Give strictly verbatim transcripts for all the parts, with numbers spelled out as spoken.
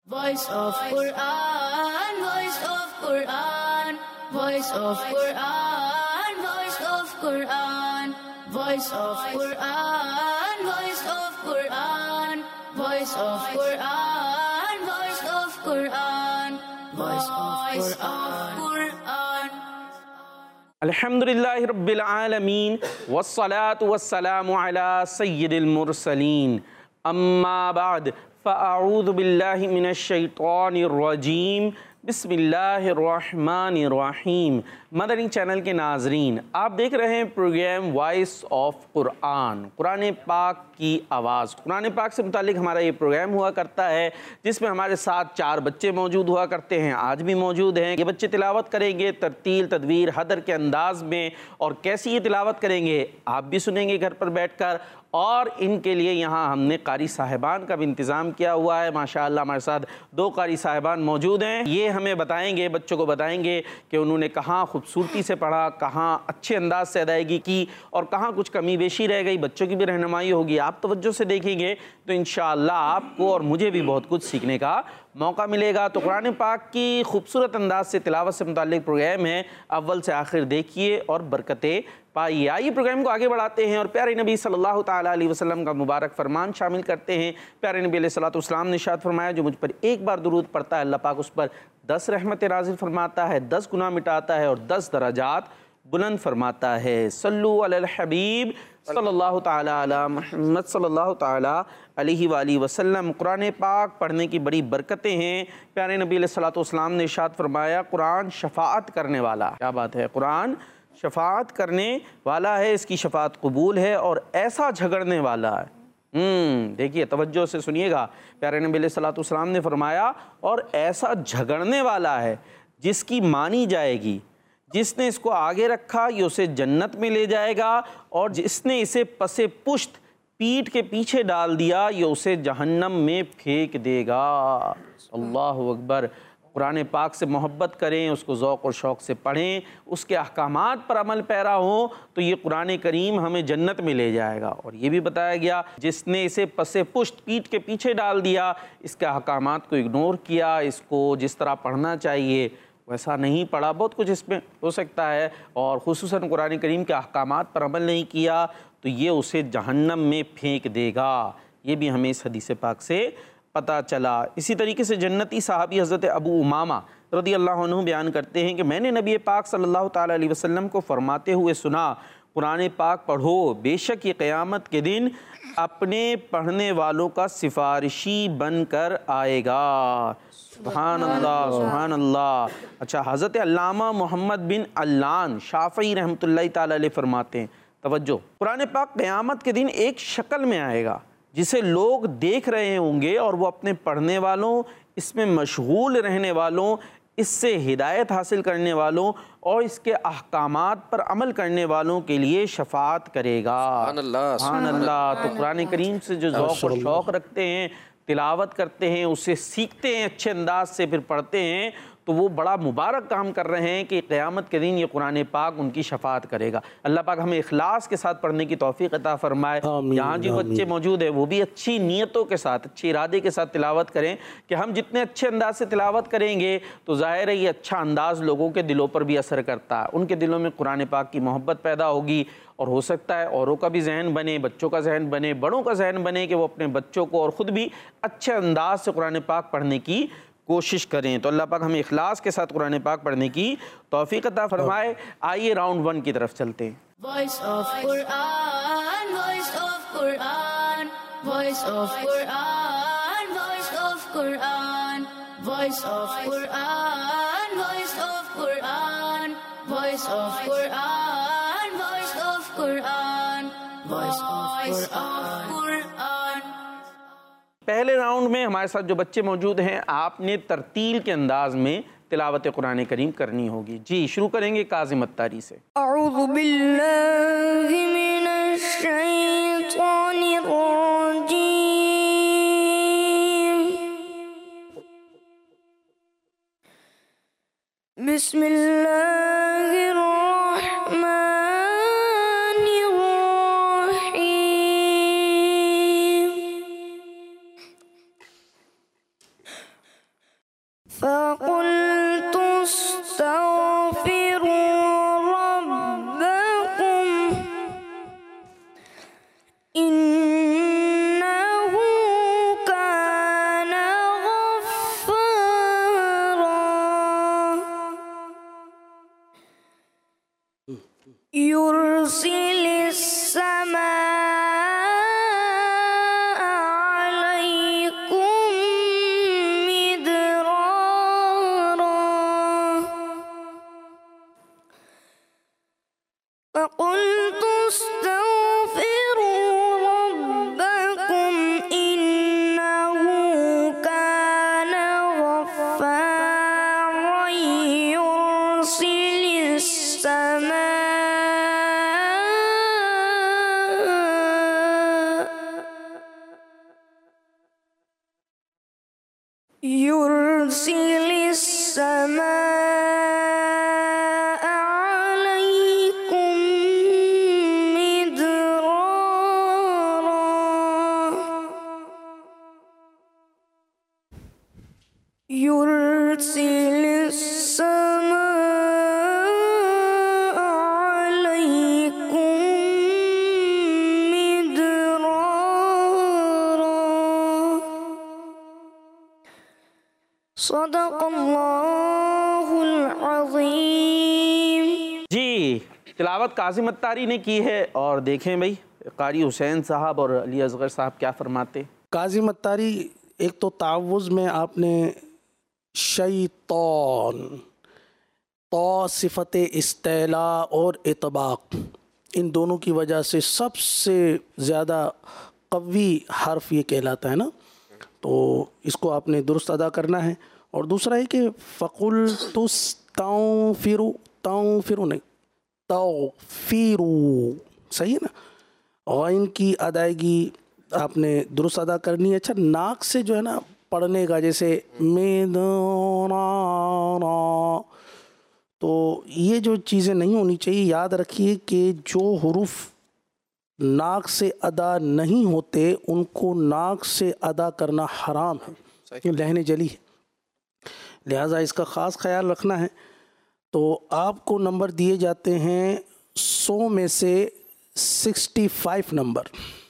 Voice of Quran, Voice of Quran, Voice of Quran, Voice of Quran, Voice of Quran, Voice of Quran, Voice of Quran, Voice of Quran, Voice of Quran. الحمدللہ رب العالمین والصلاة والسلام علی سید المرسلین اما بعد فاعوذ باللہ من الشیطان الرجیم بسم اللہ الرحمن الرحیم۔ مدنی چینل کے ناظرین، آپ دیکھ رہے ہیں پروگرام وائس آف قرآن، قرآن پاک کی آواز۔ قرآن پاک سے متعلق ہمارا یہ پروگرام ہوا کرتا ہے جس میں ہمارے ساتھ چار بچے موجود ہوا کرتے ہیں، آج بھی موجود ہیں۔ یہ بچے تلاوت کریں گے ترتیل تدویر حدر کے انداز میں، اور کیسی یہ تلاوت کریں گے آپ بھی سنیں گے گھر پر بیٹھ کر، اور ان کے لیے یہاں ہم نے قاری صاحبان کا بھی انتظام کیا ہوا ہے۔ ماشاءاللہ ہمارے ساتھ دو قاری صاحبان موجود ہیں، یہ ہمیں بتائیں گے، بچوں کو بتائیں گے کہ انہوں نے کہاں خوبصورتی سے پڑھا، کہاں اچھے انداز سے ادائیگی کی، اور کہاں کچھ کمی بیشی رہ گئی۔ بچوں کی بھی رہنمائی ہوگی، آپ توجہ سے دیکھیں گے تو انشاءاللہ آپ کو اور مجھے بھی بہت کچھ سیکھنے کا موقع ملے گا۔ تو قرآن پاک کی خوبصورت انداز سے تلاوت سے متعلق پروگرام ہے، اول سے آخر دیکھیے اور برکتیں پائیے۔ آئیے پروگرام کو آگے بڑھاتے ہیں اور پیارے نبی صلی اللہ تعالیٰ علیہ وسلم کا مبارک فرمان شامل کرتے ہیں۔ پیارے نبی علیہ السلام نے ارشاد فرمایا، جو مجھ پر ایک بار درود پڑھتا ہے اللہ پاک اس پر دس رحمت نازل فرماتا ہے، دس گناہ مٹاتا ہے اور دس درجات بلند فرماتا ہے۔ صلو علی الحبیب صلی اللہ تعالیٰ علی محمد صلی اللہ تعالیٰ علیہ وآلہ وسلم۔ قرآن پاک پڑھنے کی بڑی برکتیں ہیں۔ پیارے نبی علیہ السلام نے ارشاد فرمایا، قرآن شفاعت کرنے والا، کیا بات ہے، قرآن شفاعت کرنے والا ہے، اس کی شفاعت قبول ہے، اور ایسا جھگڑنے والا ہے۔ ہم دیکھیے توجہ سے سنیے گا، پیارے نبی علیہ السلام نے فرمایا اور ایسا جھگڑنے والا ہے جس کی مانی جائے گی، جس نے اس کو آگے رکھا یہ اسے جنت میں لے جائے گا، اور جس نے اسے پس پشت پیٹھ کے پیچھے ڈال دیا یہ اسے جہنم میں پھینک دے گا۔ اللہ اکبر۔ قرآن پاک سے محبت کریں، اس کو ذوق اور شوق سے پڑھیں، اس کے احکامات پر عمل پیرا ہوں تو یہ قرآن کریم ہمیں جنت میں لے جائے گا۔ اور یہ بھی بتایا گیا جس نے اسے پس پشت پیٹھ کے پیچھے ڈال دیا، اس کے احکامات کو اگنور کیا، اس کو جس طرح پڑھنا چاہیے ویسا نہیں پڑھا، بہت کچھ اس میں ہو سکتا ہے، اور خصوصاً قرآن کریم کے احکامات پر عمل نہیں کیا تو یہ اسے جہنم میں پھینک دے گا۔ یہ بھی ہمیں اس حدیث پاک سے پتہ چلا۔ اسی طریقے سے جنتی صحابی حضرت ابو امامہ رضی اللہ عنہ بیان کرتے ہیں کہ میں نے نبی پاک صلی اللہ تعالیٰ علیہ وسلم کو فرماتے ہوئے سنا، قرآن پاک پڑھو، بے شک یہ قیامت کے دن اپنے پڑھنے والوں کا سفارشی بن کر آئے گا۔ سبحان اللہ، سبحان اللہ۔ اچھا، حضرت علامہ محمد بن علان شافعی رحمۃ اللہ تعالیٰ علیہ فرماتے ہیں، توجہ، قرآن پاک قیامت کے دن ایک شکل میں آئے گا جسے لوگ دیکھ رہے ہوں گے، اور وہ اپنے پڑھنے والوں، اس میں مشغول رہنے والوں، اس سے ہدایت حاصل کرنے والوں اور اس کے احکامات پر عمل کرنے والوں کے لیے شفاعت کرے گا۔ سبحان اللہ، سبحان اللہ۔ تو قرآن کریم سے جو ذوق اور شوق رکھتے ہیں، تلاوت کرتے ہیں، اسے سیکھتے ہیں، اچھے انداز سے پھر پڑھتے ہیں، تو وہ بڑا مبارک کام کر رہے ہیں کہ قیامت کے دن یہ قرآن پاک ان کی شفاعت کرے گا۔ اللہ پاک ہمیں اخلاص کے ساتھ پڑھنے کی توفیق عطا فرمائے۔ یہاں جو بچے موجود ہیں وہ بھی اچھی نیتوں کے ساتھ، اچھی ارادے کے ساتھ تلاوت کریں، کہ ہم جتنے اچھے انداز سے تلاوت کریں گے تو ظاہر ہے یہ اچھا انداز لوگوں کے دلوں پر بھی اثر کرتا ہے، ان کے دلوں میں قرآن پاک کی محبت پیدا ہوگی، اور ہو سکتا ہے اوروں کا بھی ذہن بنے، بچوں کا ذہن بنے، بڑوں کا ذہن بنے کہ وہ اپنے بچوں کو اور خود بھی اچھے انداز سے قرآن پاک پڑھنے کی کوشش کریں۔ تو اللہ پاک ہمیں اخلاص کے ساتھ قرآن پاک پڑھنے کی توفیق عطا فرمائے۔ آئیے راؤنڈ ون کی طرف چلتے ہیں۔ Voice of Quran, Voice of Quran, Voice of Quran, Voice of Quran, Voice of Quran, Voice of Quran, Voice of Quran, Voice of Quran, Voice of Quran. پہلے راؤنڈ میں ہمارے ساتھ جو بچے موجود ہیں، آپ نے ترتیل کے انداز میں تلاوت قرآن کریم کرنی ہوگی۔ جی شروع کریں گے کاظم الطاری سے۔ اعوذ باللہ من الشیطان الرجیم، بسم اللہ الرحمن الرحیم، فقلت استغفروا ربكم إنه كان غفارا يرسل السماء عليكم مدرارا فقلت استغفروا ربكم إنه كان غفارا يرسل السماء يرسل السماء عليكم مدرارا يرسل السماء عليكم مدرارا صدق اللہ العظیم. جی تلاوت کاظم الطاری نے کی ہے، اور دیکھیں بھئی قاری حسین صاحب اور علی اصغر صاحب کیا فرماتے. کاظم الطاری ایک تو تعوذ میں آپ نے شیطان، تو صفت استعلاء اور اطباق، ان دونوں کی وجہ سے سب سے زیادہ قوی حرف یہ کہلاتا ہے نا، تو اس کو آپ نے درست ادا کرنا ہے. اور دوسرا ہے کہ فَقُلْتُ اسْتَغْفِرُوا، تَغْفِرُوا نہیں، تَغْفِرُوا، صحیح ہے نا. غین کی ادائیگی آپ نے درست ادا کرنی ہے. اچھا ناک سے جو ہے نا پڑھنے کا، جیسے میدرانا، تو یہ جو چیزیں نہیں ہونی چاہیے. یاد رکھیے کہ جو حروف ناک سے ادا نہیں ہوتے ان کو ناک سے ادا کرنا حرام ہے، یہ لہن جلی ہے، لہٰذا اس کا خاص خیال رکھنا ہے. تو آپ کو نمبر دیے جاتے ہیں سو میں سے سکسٹی فائیو نمبر.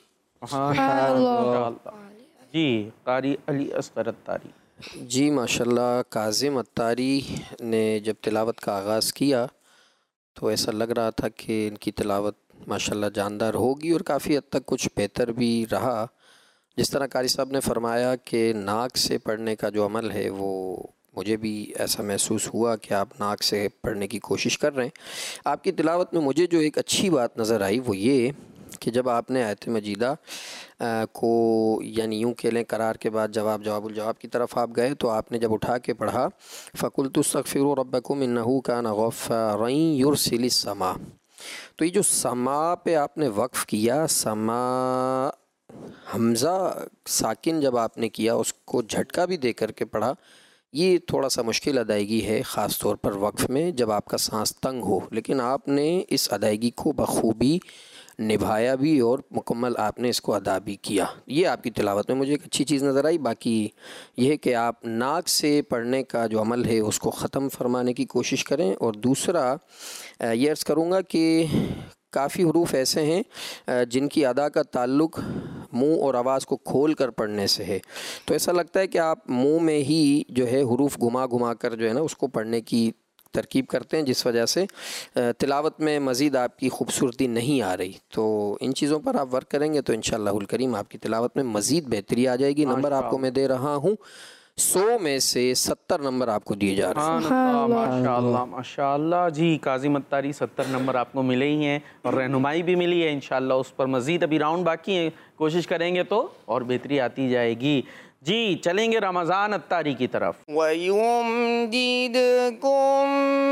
جی قاری علی اصغر الطاری. جی ماشاءاللہ، کاظم الطاری نے جب تلاوت کا آغاز کیا تو ایسا لگ رہا تھا کہ ان کی تلاوت ماشاءاللہ جاندار ہوگی، اور کافی حد تک کچھ بہتر بھی رہا. جس طرح قاری صاحب نے فرمایا کہ ناک سے پڑھنے کا جو عمل ہے وہ مجھے بھی ایسا محسوس ہوا کہ آپ ناک سے پڑھنے کی کوشش کر رہے ہیں. آپ کی تلاوت میں مجھے جو ایک اچھی بات نظر آئی وہ یہ کہ جب آپ نے آیت مجیدہ کو یعنی یوں کہہ لیں قرار کے بعد جواب جواب الجواب کی طرف آپ گئے، تو آپ نے جب اٹھا کے پڑھا فَقُلْتُ اسْتَغْفِرُوا رَبَّكُمْ إِنَّهُ كَانَ غَفَّارًا يُرْسِلِ السَّمَاءَ، تو یہ جو سما پہ آپ نے وقف کیا، سما حمزہ ساکن جب آپ نے کیا اس کو جھٹکا بھی دے کر کے پڑھا، یہ تھوڑا سا مشکل ادائیگی ہے خاص طور پر وقف میں جب آپ کا سانس تنگ ہو، لیکن آپ نے اس ادائیگی کو بخوبی نبھایا بھی اور مکمل آپ نے اس کو ادا بھی کیا. یہ آپ کی تلاوت میں مجھے ایک اچھی چیز نظر آئی. باقی یہ ہے کہ آپ ناک سے پڑھنے کا جو عمل ہے اس کو ختم فرمانے کی کوشش کریں. اور دوسرا یہ عرض کروں گا کہ کافی حروف ایسے ہیں جن کی ادا کا تعلق منہ اور آواز کو کھول کر پڑھنے سے ہے، تو ایسا لگتا ہے کہ آپ منہ میں ہی جو ہے حروف گھما گھما کر جو ہے نا اس کو پڑھنے کی ترکیب کرتے ہیں، جس وجہ سے تلاوت میں مزید آپ کی خوبصورتی نہیں آ رہی. تو ان چیزوں پر آپ ورک کریں گے تو انشاءاللہ الکریم آپ کی تلاوت میں مزید بہتری آ جائے گی. نمبر آپ کو میں دے رہا ہوں سو میں سے ستر نمبر آپ کو دیے جا رہے ہیں. ماشاءاللہ ماشاءاللہ. جی کاظم الطاری ستر نمبر آپ کو ملے ہی ہیں اور رہنمائی بھی ملی ہے انشاءاللہ. اس پر مزید ابھی راؤنڈ باقی ہیں، کوشش کریں گے تو اور بہتری آتی جائے گی. جی چلیں گے رمضان الطاری کی طرف. وَيُمْدِدْكُمْ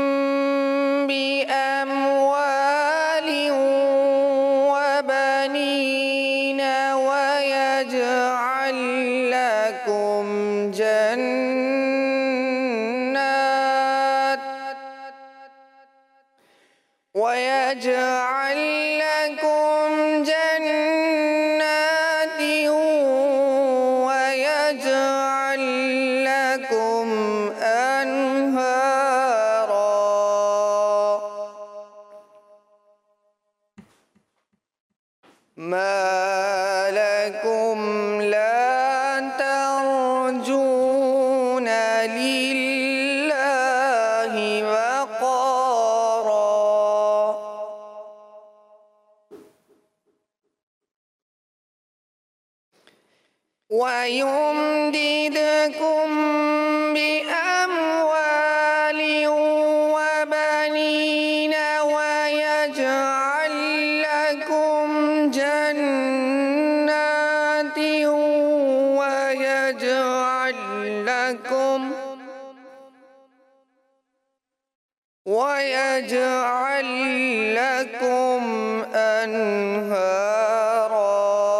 بِأَمْوَالٍ وَبَنِينَ وَيَجْعَلْ لَكُمْ جَنَّاتٍ وَيَجْعَلْ لَكُمْ جَنَّاتٍ وَيَجْعَلْ لَكُمْ لله وقارا ويمددكم بأموال وبنين ويجعل لكم جنات ويجعل لكم ويجعل لكم أنهارا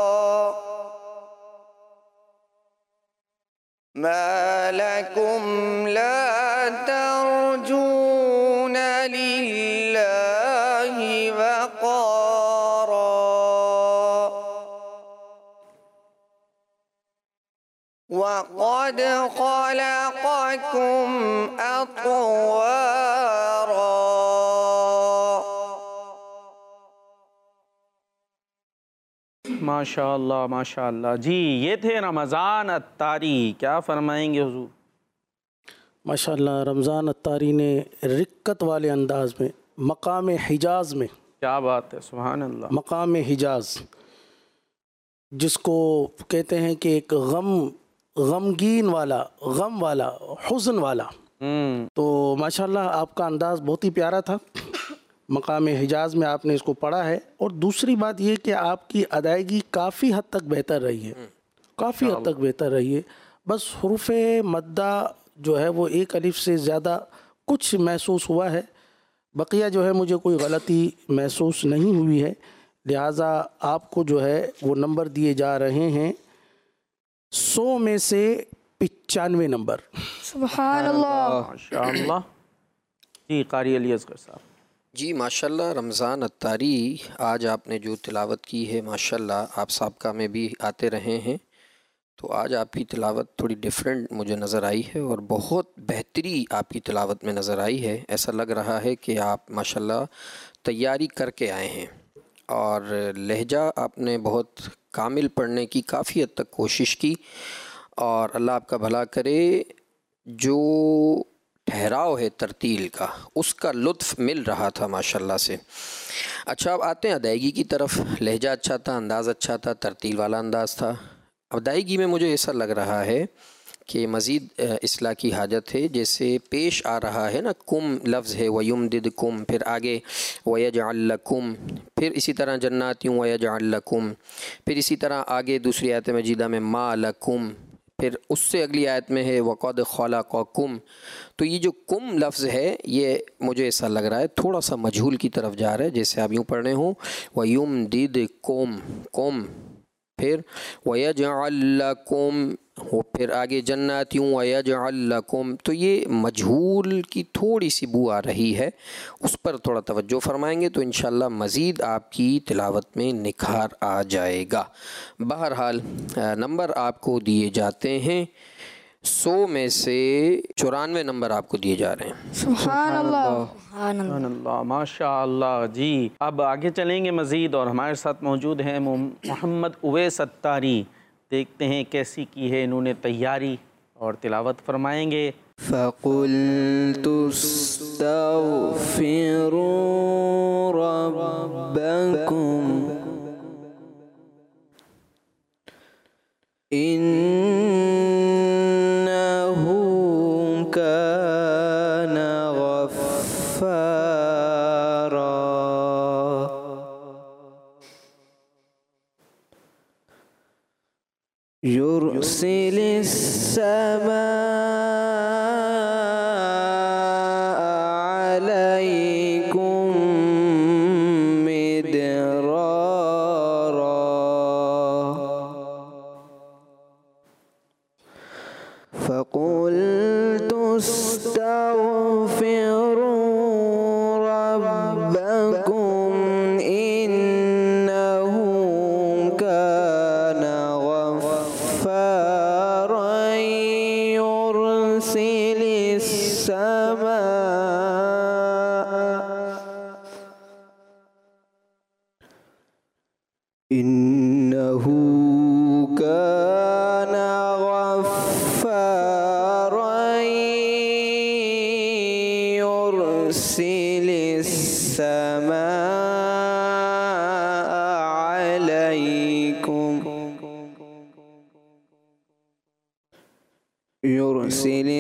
ما لكم لا ترجون لله وقارا وقد خلقكم أطوارا ماشاء اللہ ماشاء اللہ. جی یہ تھے رمضان عطاری، کیا فرمائیں گے حضور؟ ماشاء اللہ رمضان عطاری نے رقت والے انداز میں مقام حجاز میں، کیا بات ہے، سبحان اللہ، مقام حجاز جس کو کہتے ہیں کہ ایک غم غمگین والا، غم والا، حزن والا، ہوں تو ماشاء اللہ آپ کا انداز بہت ہی پیارا تھا. مقام حجاز میں آپ نے اس کو پڑھا ہے، اور دوسری بات یہ کہ آپ کی ادائیگی کافی حد تک بہتر رہی ہے، کافی حد تک بہتر رہی ہے. بس حروف مدہ جو ہے وہ ایک الف سے زیادہ کچھ محسوس ہوا ہے، بقیہ جو ہے مجھے کوئی غلطی محسوس نہیں ہوئی ہے، لہٰذا آپ کو جو ہے وہ نمبر دیے جا رہے ہیں سو میں سے پچانوے نمبر. سبحان اللہ. ماشاء اللہ. جی قاری علی اصغر صاحب. جی ماشاءاللہ رمضان عطاری آج آپ نے جو تلاوت کی ہے ماشاءاللہ آپ سابقہ میں بھی آتے رہے ہیں، تو آج آپ کی تلاوت تھوڑی ڈیفرنٹ مجھے نظر آئی ہے اور بہت بہتری آپ کی تلاوت میں نظر آئی ہے. ایسا لگ رہا ہے کہ آپ ماشاءاللہ تیاری کر کے آئے ہیں، اور لہجہ آپ نے بہت کامل پڑھنے کی کافی حد تک کوشش کی، اور اللہ آپ کا بھلا کرے. جو ٹھہراؤ ہے ترتیل کا اس کا لطف مل رہا تھا ماشاءاللہ سے. اچھا اب آتے ہیں ادائیگی کی طرف. لہجہ اچھا تھا، انداز اچھا تھا، ترتیل والا انداز تھا. ادائیگی میں مجھے ایسا لگ رہا ہے کہ مزید اصلاح کی حاجت ہے. جیسے پیش آ رہا ہے نا، کم لفظ ہے وَيُمْدِدْكُمْ، پھر آگے وَيَجْعَلْ لَكُمْ، پھر اسی طرح جناتیوں وَيَجْعَلْ لَكُمْ، پھر اسی طرح آگے دوسری آیت مجیدہ میں مَا لَكُمْ، پھر اس سے اگلی آیت میں ہے وَقَدْ خَلَقَكُمْ. تو یہ جو کم لفظ ہے یہ مجھے ایسا لگ رہا ہے تھوڑا سا مجہول کی طرف جا رہا ہے، جیسے آپ یوں پڑھنے ہوں وَيُمْدِدْكُمْ کم، پھر وَيَجْعَلْ لَكُمْ، پھر آگے جناتیوں وَيَجْعَلْ لَكُمْ. تو یہ مجہول کی تھوڑی سی بو آ رہی ہے، اس پر تھوڑا توجہ فرمائیں گے تو انشاءاللہ مزید آپ کی تلاوت میں نکھار آ جائے گا. بہرحال نمبر آپ کو دیے جاتے ہیں سو میں سے چورانوے نمبر آپ کو دیے جا رہے ہیں. سبحان اللہ. سبحان اللہ ماشاء اللہ. جی اب آگے چلیں گے مزید، اور ہمارے ساتھ موجود ہیں محمد اویس عطاری. دیکھتے ہیں کیسی کی ہے انہوں نے تیاری، اور تلاوت فرمائیں گے. فَقُلْتُ اسْتَغْفِرُوا رَبَّكُمْ إِنَّهُ كَانَ غَفَّارًا يُرْسِلِ السَّمَاءَ عَلَيْكُمْ مِدْرَارًا فَقُلْتُ اسْتَغْفِرُوا رَبَّكُمْ إِنَّهُ كَانَ غَفَّارًا يُرْسِلِ السَّمَاءَ إِنَّهُ كَانَ غَفَّارًا يرسل السماء عليكم يرسل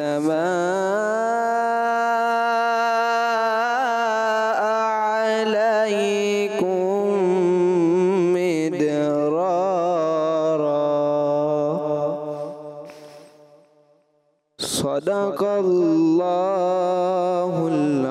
السماء عليكم مدرارا صدق اللہ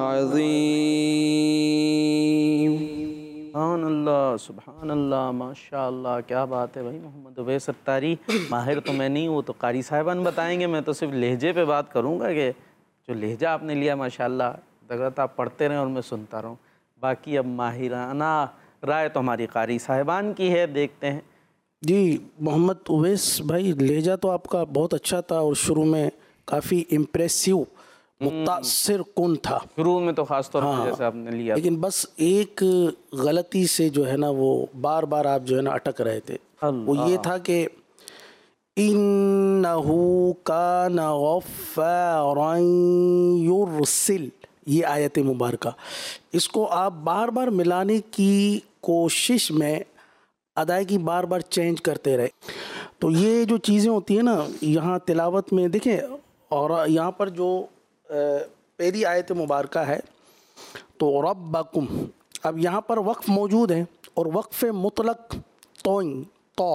العظیم۔ سبحان اللہ سبحان اللہ ماشاء اللہ، کیا بات ہے بھائی محمد اویس ستاری۔ ماہر تو میں نہیں، وہ تو قاری صاحبان بتائیں گے، میں تو صرف لہجے پہ بات کروں گا کہ جو لہجہ آپ نے لیا ماشاء اللہ، اگر آپ پڑھتے رہیں اور میں سنتا رہوں۔ باقی اب ماہرانہ رائے تو ہماری قاری صاحبان کی ہے، دیکھتے ہیں۔ جی محمد اویس بھائی، لہجہ تو آپ کا بہت اچھا تھا اور شروع میں کافی امپریسیو متاثر کن تھا، شروع میں تو خاص طور پر جیسے آپ نے لیا، لیکن بس ایک غلطی سے جو ہے نا وہ بار بار آپ جو ہے نا اٹک رہے تھے، وہ یہ تھا کہ اِنَّهُ كَانَ غَفَّارًا يُرْسِلُ، یہ آیت مبارکہ، اس کو آپ بار بار ملانے کی کوشش میں ادائیگی بار بار چینج کرتے رہے۔ تو یہ جو چیزیں ہوتی ہیں نا یہاں تلاوت میں دیکھیں، اور یہاں پر جو پہلی آیت مبارکہ ہے تو ربکم، اب یہاں پر وقف موجود ہے اور وقف مطلق توئیں تو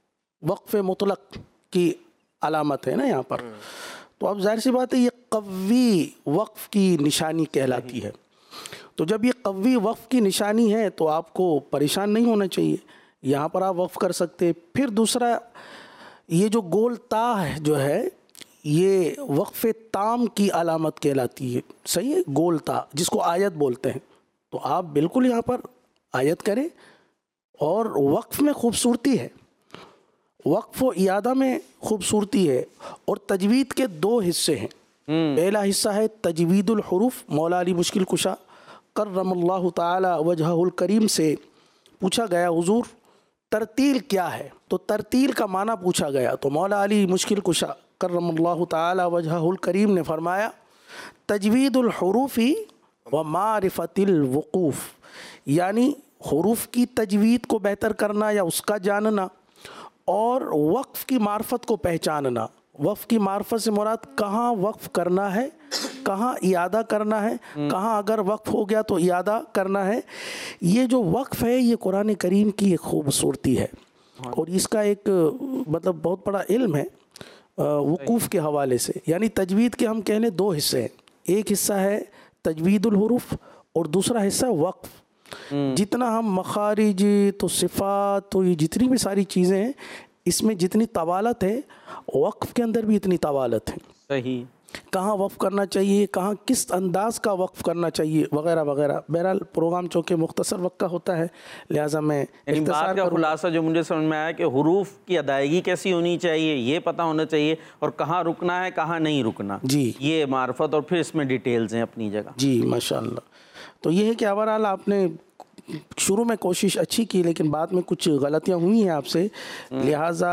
وقف مطلق کی علامت ہے نا یہاں پر، تو اب ظاہر سی بات ہے یہ قوی وقف کی نشانی کہلاتی ہے۔ تو جب یہ قوی وقف کی نشانی ہے تو آپ کو پریشان نہیں ہونا چاہیے، یہاں پر آپ وقف کر سکتے۔ پھر دوسرا یہ جو گول تا ہے جو ہے یہ وقف تام کی علامت کہلاتی ہے، صحیح ہے، گول تا جس کو آیت بولتے ہیں، تو آپ بالکل یہاں پر آیت کریں۔ اور وقف میں خوبصورتی ہے، وقف و اعادہ میں خوبصورتی ہے، اور تجوید کے دو حصے ہیں۔ پہلا حصہ ہے تجوید الحروف، مولا علی مشکل کشا کرم اللہ تعالی وجہہ الکریم سے پوچھا گیا حضور ترتیل کیا ہے، تو ترتیل کا معنی پوچھا گیا تو مولا علی مشکل کشا کرم اللہ تعالی وجہہ الکریم نے فرمایا تجوید الحروف و معرفت الوقوف، یعنی حروف کی تجوید کو بہتر کرنا یا اس کا جاننا، اور وقف کی معرفت کو پہچاننا۔ وقف کی معرفت سے مراد کہاں وقف کرنا ہے، کہاں اعادہ کرنا ہے، کہاں اگر وقف ہو گیا تو اعادہ کرنا ہے۔ یہ جو وقف ہے یہ قرآن کریم کی ایک خوبصورتی ہے، اور اس کا ایک مطلب بہت بڑا علم ہے وقوف کے حوالے سے۔ یعنی تجوید کے ہم کہنے دو حصے ہیں، ایک حصہ ہے تجوید الحروف اور دوسرا حصہ وقف۔ جتنا ہم مخارج تو صفات تو یہ جتنی بھی ساری چیزیں ہیں اس میں جتنی طوالت ہے وقف کے اندر بھی اتنی طوالت ہے۔ صحیح، کہاں وقف کرنا چاہیے، کہاں کس انداز کا وقف کرنا چاہیے وغیرہ وغیرہ۔ بہرحال پروگرام چونکہ مختصر وقت کا ہوتا ہے لہٰذا میں یعنی بات کا خلاصہ جو مجھے سمجھ میں آیا کہ حروف کی ادائیگی کیسی ہونی چاہیے یہ پتہ ہونا چاہیے، اور کہاں رکنا ہے کہاں نہیں رکنا، جی یہ معرفت، اور پھر اس میں ڈیٹیلز ہیں اپنی جگہ۔ جی ماشاء اللہ۔ تو یہ ہے کہ بہرحال آپ نے شروع میں کوشش اچھی کی لیکن بعد میں کچھ غلطیاں ہوئی ہیں آپ سے، لہٰذا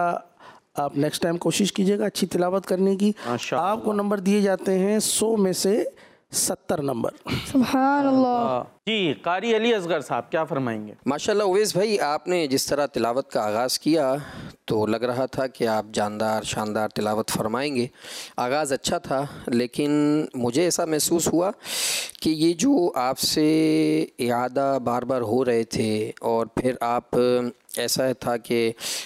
آپ نیکسٹ ٹائم کوشش کیجئے گا اچھی تلاوت کرنے کی۔ آپ کو نمبر دیے جاتے ہیں سو میں سے ستر نمبر۔ سبحان اللہ۔ جی قاری علی اصغر صاحب کیا فرمائیں گے؟ ماشاءاللہ اویس بھائی، آپ نے جس طرح تلاوت کا آغاز کیا تو لگ رہا تھا کہ آپ جاندار شاندار تلاوت فرمائیں گے، آغاز اچھا تھا، لیکن مجھے ایسا محسوس ہوا کہ یہ جو آپ سے اعادہ بار بار ہو رہے تھے اور پھر آپ ایسا تھا کہ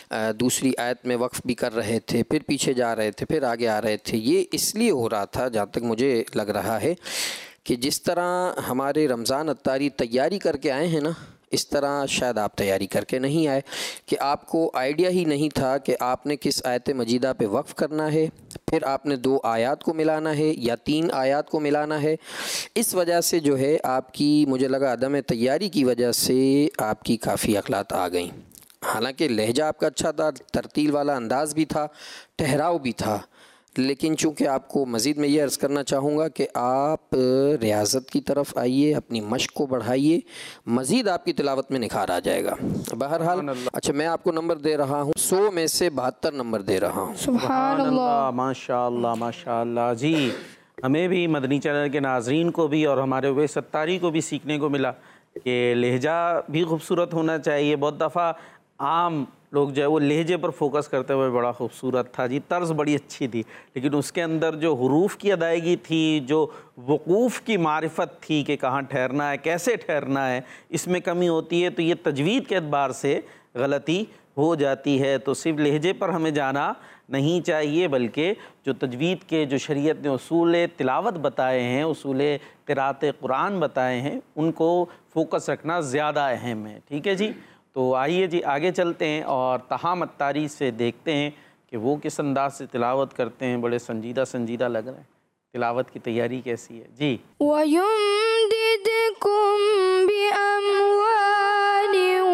دوسری آیت میں وقف بھی کر رہے تھے، پھر پیچھے جا رہے تھے، پھر آگے آ رہے تھے، یہ اس لیے ہو رہا تھا جہاں تک مجھے لگ رہا ہے کہ جس طرح ہمارے رمضان عطاری تیاری کر کے آئے ہیں نا، اس طرح شاید آپ تیاری کر کے نہیں آئے، کہ آپ کو آئیڈیا ہی نہیں تھا کہ آپ نے کس آیت مجیدہ پہ وقف کرنا ہے، پھر آپ نے دو آیات کو ملانا ہے یا تین آیات کو ملانا ہے۔ اس وجہ سے جو ہے آپ کی مجھے لگا عدم تیاری کی وجہ سے آپ کی کافی اخلاط آ گئیں۔ حالانکہ لہجہ آپ کا اچھا تھا، ترتیل والا انداز بھی تھا، ٹھہراؤ بھی تھا، لیکن چونکہ آپ کو مزید میں یہ عرض کرنا چاہوں گا کہ آپ ریاضت کی طرف آئیے، اپنی مشق کو بڑھائیے، مزید آپ کی تلاوت میں نکھار آ جائے گا۔ بہرحال اچھا میں آپ کو نمبر دے رہا ہوں، سو میں سے بہتر نمبر دے رہا ہوں۔ سبحان اللہ۔ ماشاء اللہ ماشاء اللہ۔ جی ہمیں بھی مدنی چینل کے ناظرین کو بھی اور ہمارے اویس ستاری کو بھی سیکھنے کو ملا کہ لہجہ بھی خوبصورت ہونا چاہیے. بہت دفعہ عام لوگ جو ہے وہ لہجے پر فوکس کرتے ہوئے بڑا خوبصورت تھا جی، طرز بڑی اچھی تھی، لیکن اس کے اندر جو حروف کی ادائیگی تھی، جو وقوف کی معرفت تھی کہ کہاں ٹھہرنا ہے، کیسے ٹھہرنا ہے، اس میں کمی ہوتی ہے. تو یہ تجوید کے اعتبار سے غلطی ہو جاتی ہے. تو صرف لہجے پر ہمیں جانا نہیں چاہیے، بلکہ جو تجوید کے جو شریعت نے اصول تلاوت بتائے ہیں، اصول قراءت قرآن بتائے ہیں، ان کو فوکس رکھنا زیادہ اہم ہے. ٹھیک ہے جی. تو آئیے جی آگے چلتے ہیں اور طہام الطاری سے دیکھتے ہیں کہ وہ کس انداز سے تلاوت کرتے ہیں. بڑے سنجیدہ سنجیدہ لگ رہے ہیں. تلاوت کی تیاری کیسی ہے جی؟ وَيُمْدِدْكُمْ بِأَمْوَالٍ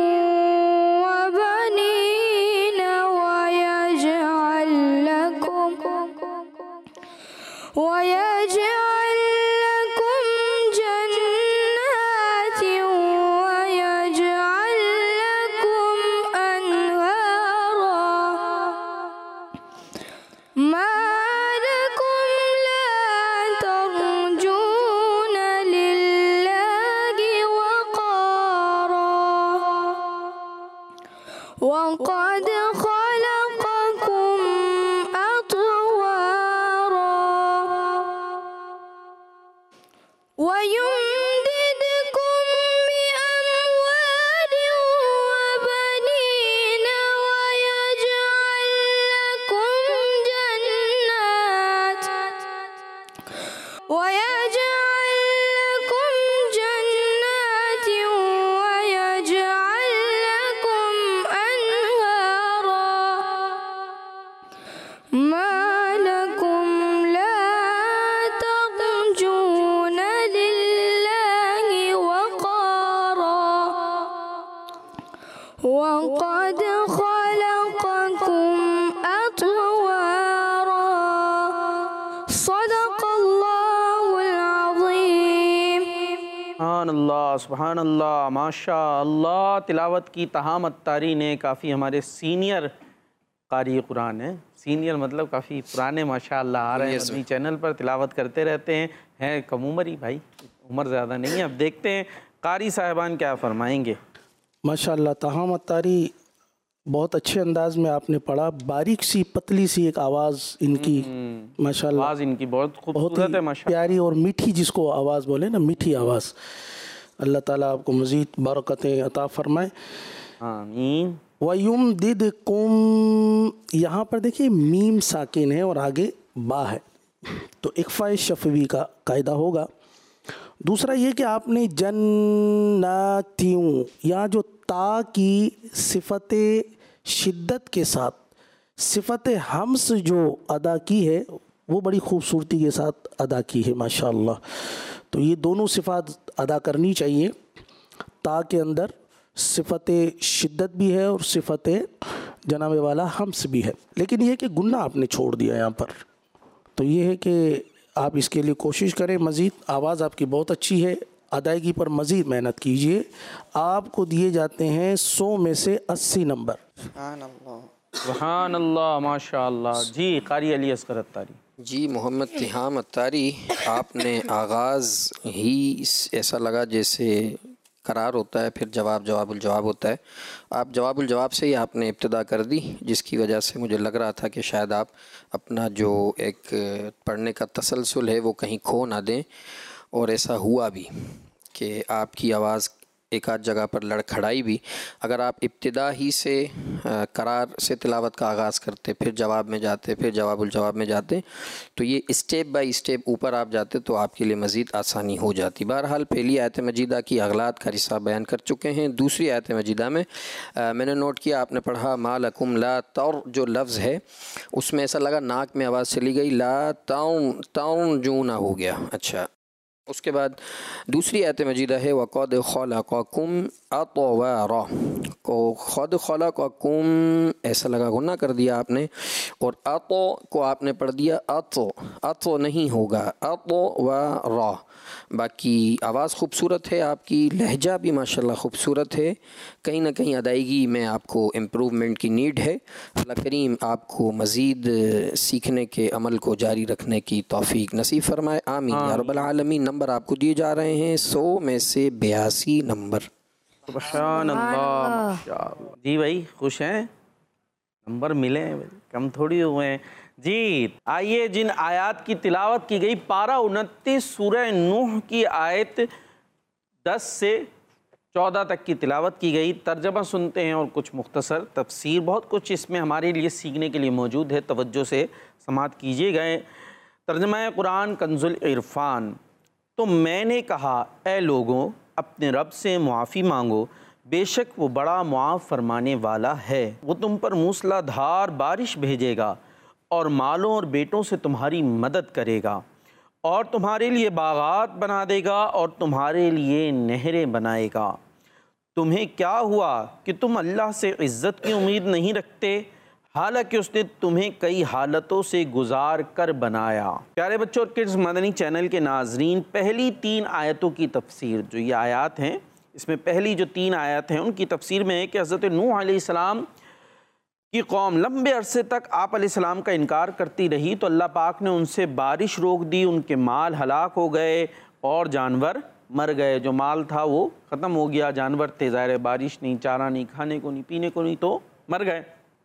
وَبَنِينَ وَيَجْعَلْ لَكُمْ وَيَجْعَلْ لَكُمْ جَنَّاتٍ وَيَجْعَلْ لَكُمْ أَنْهَارًا مَا لَكُمْ لَا تَرْجُونَ لِلَّهِ وَقَارًا وَقَدْ خَلَقَكُمْ أَطْوَارًا وَيُمْدِدْكُمْ بِأَمْوَالٍ وَبَنِينَ وَيَجْعَلْ لَكُمْ جَنَّاتٍ وَيَجْعَلْ لَكُمْ جَنَّاتٍ وَيَجْعَلْ لَكُمْ أَنْهَارًا مَا لَكُمْ لَا تَرْجُونَ لِلَّهِ وَقَارًا وَقَدْ خَلَقَكُمْ أَطْوَارًا صدق اللہ العظیم. سبحان اللہ سبحان اللہ ماشاء اللہ. تلاوت کی طہام الطاری نے کافی ہمارے سینئر قاری قرآن ہیں، سینئر مطلب کافی پرانے ماشاء اللہ آ رہے ہیں مدنی چینل پر، تلاوت کرتے رہتے ہیں، ہیں کم عمر ہی بھائی، عمر زیادہ نہیں ہے. اب دیکھتے ہیں قاری صاحبان کیا فرمائیں گے. ماشاء اللہ طہام الطاری بہت اچھے انداز میں آپ نے پڑھا. باریک سی پتلی سی ایک آواز ان کی ماشاء اللہ، آواز ان کی بہت بہت خوبصورت ہے ماشاء پیاری اور میٹھی، جس کو آواز بولے نا، میٹھی آواز. اللہ تعالیٰ آپ کو مزید برکتیں عطا فرمائے. اللہ. آمین. وَيُمْدِدْكُمْ، یہاں پر دیکھیے میم ساکن ہے اور آگے با ہے، تو اقفاء شفوی کا قاعدہ ہوگا. دوسرا یہ کہ آپ نے جناتیوں، یہاں جو تا کی صفت شدت کے ساتھ صفت ہمس جو ادا کی ہے وہ بڑی خوبصورتی کے ساتھ ادا کی ہے ماشاء اللہ. تو یہ دونوں صفات ادا کرنی چاہیے. تا کے اندر صفت شدت بھی ہے اور صفت جناب والا ہمس بھی ہے، لیکن یہ کہ گنہ آپ نے چھوڑ دیا یہاں پر. تو یہ ہے کہ آپ اس کے لیے کوشش کریں مزید. آواز آپ کی بہت اچھی ہے، ادائیگی پر مزید محنت کیجئے. آپ کو دیے جاتے ہیں سو میں سے اسی نمبر. سبحان اللہ ماشاء اللہ. جی قاری علی اصغر الطاری. جی محمد طہام الطاری، آپ نے آغاز ہی ایسا لگا جیسے قرار ہوتا ہے، پھر جواب جواب الجواب ہوتا ہے. آپ جواب الجواب سے ہی آپ نے ابتدا کر دی، جس کی وجہ سے مجھے لگ رہا تھا کہ شاید آپ اپنا جو ایک پڑھنے کا تسلسل ہے وہ کہیں کھو نہ دیں. اور ایسا ہوا بھی کہ آپ کی آواز ایک آدھ جگہ پر لڑکھڑائی بھی. اگر آپ ابتدا ہی سے قرار سے تلاوت کا آغاز کرتے، پھر جواب میں جاتے، پھر جواب الجواب میں جاتے، تو یہ اسٹیپ بائی اسٹیپ اوپر آپ جاتے تو آپ کے لیے مزید آسانی ہو جاتی. بہرحال پہلی آیت مجیدہ کی اغلاط قاری صاحب بیان کر چکے ہیں. دوسری آیت مجیدہ میں میں نے نوٹ کیا، آپ نے پڑھا ما لکم لا تر، جو لفظ ہے اس میں ایسا لگا ناک میں آواز چلی گئی، لا ترجون ہو گیا. اچھا اس کے بعد دوسری آیت مجیدہ ہے وَقَدْ خَلَقَكُمْ أَطْوَارًا، کو خود خلقکم ایسا لگا غنہ کر دیا آپ نے، اور اطو کو آپ نے پڑھ دیا اطو، اطو نہیں ہوگا اطوارا۔ باقی آواز خوبصورت ہے آپ کی، لہجہ بھی ماشاءاللہ خوبصورت ہے، کہیں نہ کہیں ادائیگی میں آپ کو امپروومنٹ کی نیڈ ہے۔ اللہ کریم آپ کو مزید سیکھنے کے عمل کو جاری رکھنے کی توفیق نصیب فرمائے، آمین یا رب العالمین۔ نمبر آپ کو دیے جا رہے ہیں سو میں سے بیاسی نمبر۔ سبحان اللہ، ماشاءاللہ۔ جی بھائی خوش ہیں؟ نمبر ملے ہیں، کم تھوڑی ہوئے ہیں۔ جی آئیے جن آیات کی تلاوت کی گئی، پارہ انتیس سورہ نوح کی آیت دس سے چودہ تک کی تلاوت کی گئی، ترجمہ سنتے ہیں اور کچھ مختصر تفسیر، بہت کچھ اس میں ہمارے لیے سیکھنے کے لیے موجود ہے، توجہ سے سماعت کیجیے گئے۔ ترجمہ قرآن کنز العرفان۔ تو میں نے کہا اے لوگوں اپنے رب سے معافی مانگو، بے شک وہ بڑا معاف فرمانے والا ہے، وہ تم پر موسلا دھار بارش بھیجے گا اور مالوں اور بیٹوں سے تمہاری مدد کرے گا، اور تمہارے لیے باغات بنا دے گا اور تمہارے لیے نہریں بنائے گا۔ تمہیں کیا ہوا کہ تم اللہ سے عزت کی امید نہیں رکھتے، حالانکہ اس نے تمہیں کئی حالتوں سے گزار کر بنایا۔ پیارے بچوں اور کڈز مدنی چینل کے ناظرین، پہلی تین آیتوں کی تفسیر، جو یہ آیات ہیں اس میں پہلی جو تین آیات ہیں ان کی تفسیر میں ہے کہ حضرت نوح علیہ السلام کی قوم لمبے عرصے تک آپ علیہ السلام کا انکار کرتی رہی، تو اللہ پاک نے ان سے بارش روک دی، ان کے مال ہلاک ہو گئے اور جانور مر گئے۔ جو مال تھا وہ ختم ہو گیا، جانور تھے، ظاہر بارش نہیں، چارہ نہیں، کھانے کو نہیں، پینے کو نہیں، تو مر گئے۔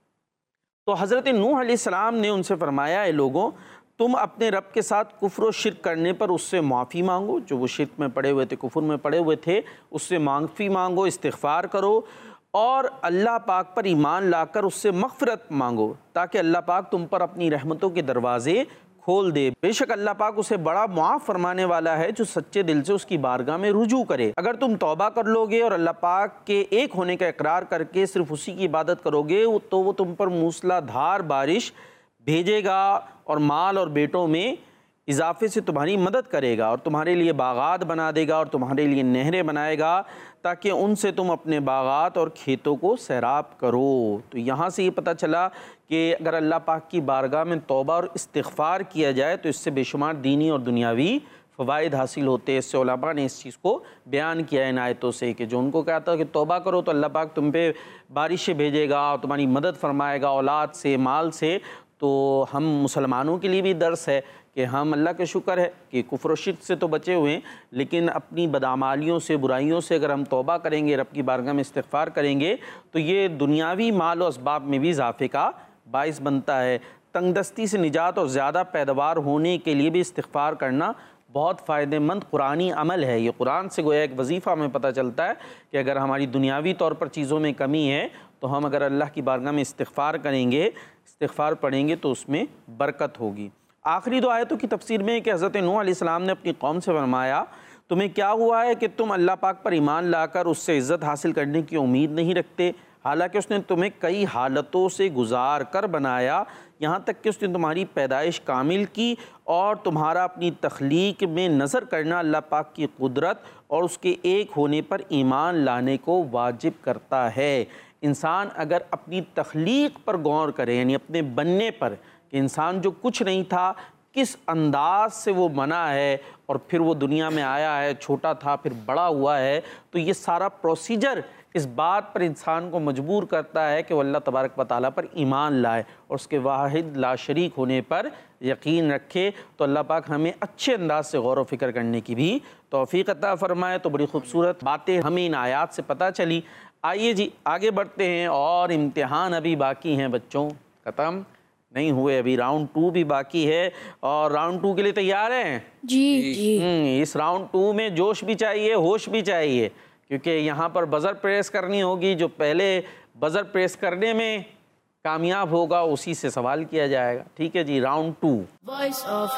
تو حضرت نوح علیہ السلام نے ان سے فرمایا اے لوگوں تم اپنے رب کے ساتھ کفر و شرک کرنے پر اس سے معافی مانگو، جو وہ شرک میں پڑے ہوئے تھے، کفر میں پڑے ہوئے تھے، اس سے معافی مانگو، استغفار کرو، اور اللہ پاک پر ایمان لا کر اس سے مغفرت مانگو تاکہ اللہ پاک تم پر اپنی رحمتوں کے دروازے کھول دے۔ بے شک اللہ پاک اسے بڑا معاف فرمانے والا ہے جو سچے دل سے اس کی بارگاہ میں رجوع کرے۔ اگر تم توبہ کر لو گے اور اللہ پاک کے ایک ہونے کا اقرار کر کے صرف اسی کی عبادت کرو گے تو وہ تم پر موسلا دھار بارش بھیجے گا اور مال اور بیٹوں میں اضافے سے تمہاری مدد کرے گا، اور تمہارے لیے باغات بنا دے گا اور تمہارے لیے نہریں بنائے گا تاکہ ان سے تم اپنے باغات اور کھیتوں کو سیراب کرو۔ تو یہاں سے یہ پتہ چلا کہ اگر اللہ پاک کی بارگاہ میں توبہ اور استغفار کیا جائے تو اس سے بے شمار دینی اور دنیاوی فوائد حاصل ہوتے ہیں۔ اس سے علماء نے اس چیز کو بیان کیا ہے ان آیتوں سے کہ جو ان کو کہتا ہے کہ توبہ کرو تو اللہ پاک تم پہ بارشیں بھیجے گا اور تمہاری مدد فرمائے گا اولاد سے، مال سے۔ تو ہم مسلمانوں کے لیے بھی درس ہے کہ ہم اللہ کا شکر ہے کہ کفر و شرک سے تو بچے ہوئے ہیں، لیکن اپنی بدعمالیوں سے، برائیوں سے اگر ہم توبہ کریں گے، رب کی بارگاہ میں استغفار کریں گے تو یہ دنیاوی مال و اسباب میں بھی اضافے کا باعث بنتا ہے۔ تنگ دستی سے نجات اور زیادہ پیداوار ہونے کے لیے بھی استغفار کرنا بہت فائدہ مند قرآنی عمل ہے۔ یہ قرآن سے گویا ایک وظیفہ ہمیں پتہ چلتا ہے کہ اگر ہماری دنیاوی طور پر چیزوں میں کمی ہے تو ہم اگر اللہ کی بارگاہ میں استغفار کریں گے، استغفار پڑھیں گے تو اس میں برکت ہوگی۔ آخری دو آیتوں کی تفسیر میں ہے کہ حضرت نوح علیہ السلام نے اپنی قوم سے فرمایا تمہیں کیا ہوا ہے کہ تم اللہ پاک پر ایمان لا کر اس سے عزت حاصل کرنے کی امید نہیں رکھتے، حالانکہ اس نے تمہیں کئی حالتوں سے گزار کر بنایا، یہاں تک کہ اس نے تمہاری پیدائش کامل کی، اور تمہارا اپنی تخلیق میں نظر کرنا اللہ پاک کی قدرت اور اس کے ایک ہونے پر ایمان لانے کو واجب کرتا ہے۔ انسان اگر اپنی تخلیق پر غور کرے، یعنی اپنے بننے پر، کہ انسان جو کچھ نہیں تھا کس انداز سے وہ بنا ہے اور پھر وہ دنیا میں آیا ہے، چھوٹا تھا پھر بڑا ہوا ہے، تو یہ سارا پروسیجر اس بات پر انسان کو مجبور کرتا ہے کہ وہ اللہ تبارک و تعالیٰ پر ایمان لائے اور اس کے واحد لا شریک ہونے پر یقین رکھے۔ تو اللہ پاک ہمیں اچھے انداز سے غور و فکر کرنے کی بھی توفیق عطا فرمائے۔ تو بڑی خوبصورت باتیں ہمیں ان آیات سے پتہ چلی۔ آئیے جی آگے بڑھتے ہیں، اور امتحان ابھی باقی ہیں بچوں، ختم نہیں ہوئے، ابھی راؤنڈ ٹو بھی باقی ہے، اور راؤنڈ ٹو کے لیے تیار ہیں؟ جی جی اس راؤنڈ ٹو میں جوش بھی چاہیے، ہوش بھی چاہیے، کیونکہ یہاں پر بزر پریس کرنی ہوگی۔ جو پہلے بزر پریس کرنے میں کامیاب ہوگا اسی سے سوال کیا جائے گا۔ ٹھیک ہے جی، round two. Voice of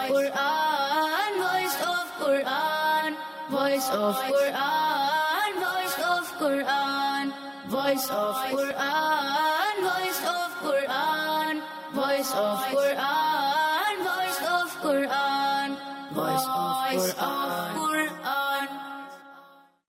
Quran, voice of Quran, voice of Quran, voice of Quran, voice of Quran, voice of Quran, voice of Quran, voice of Quran, voice of Quran.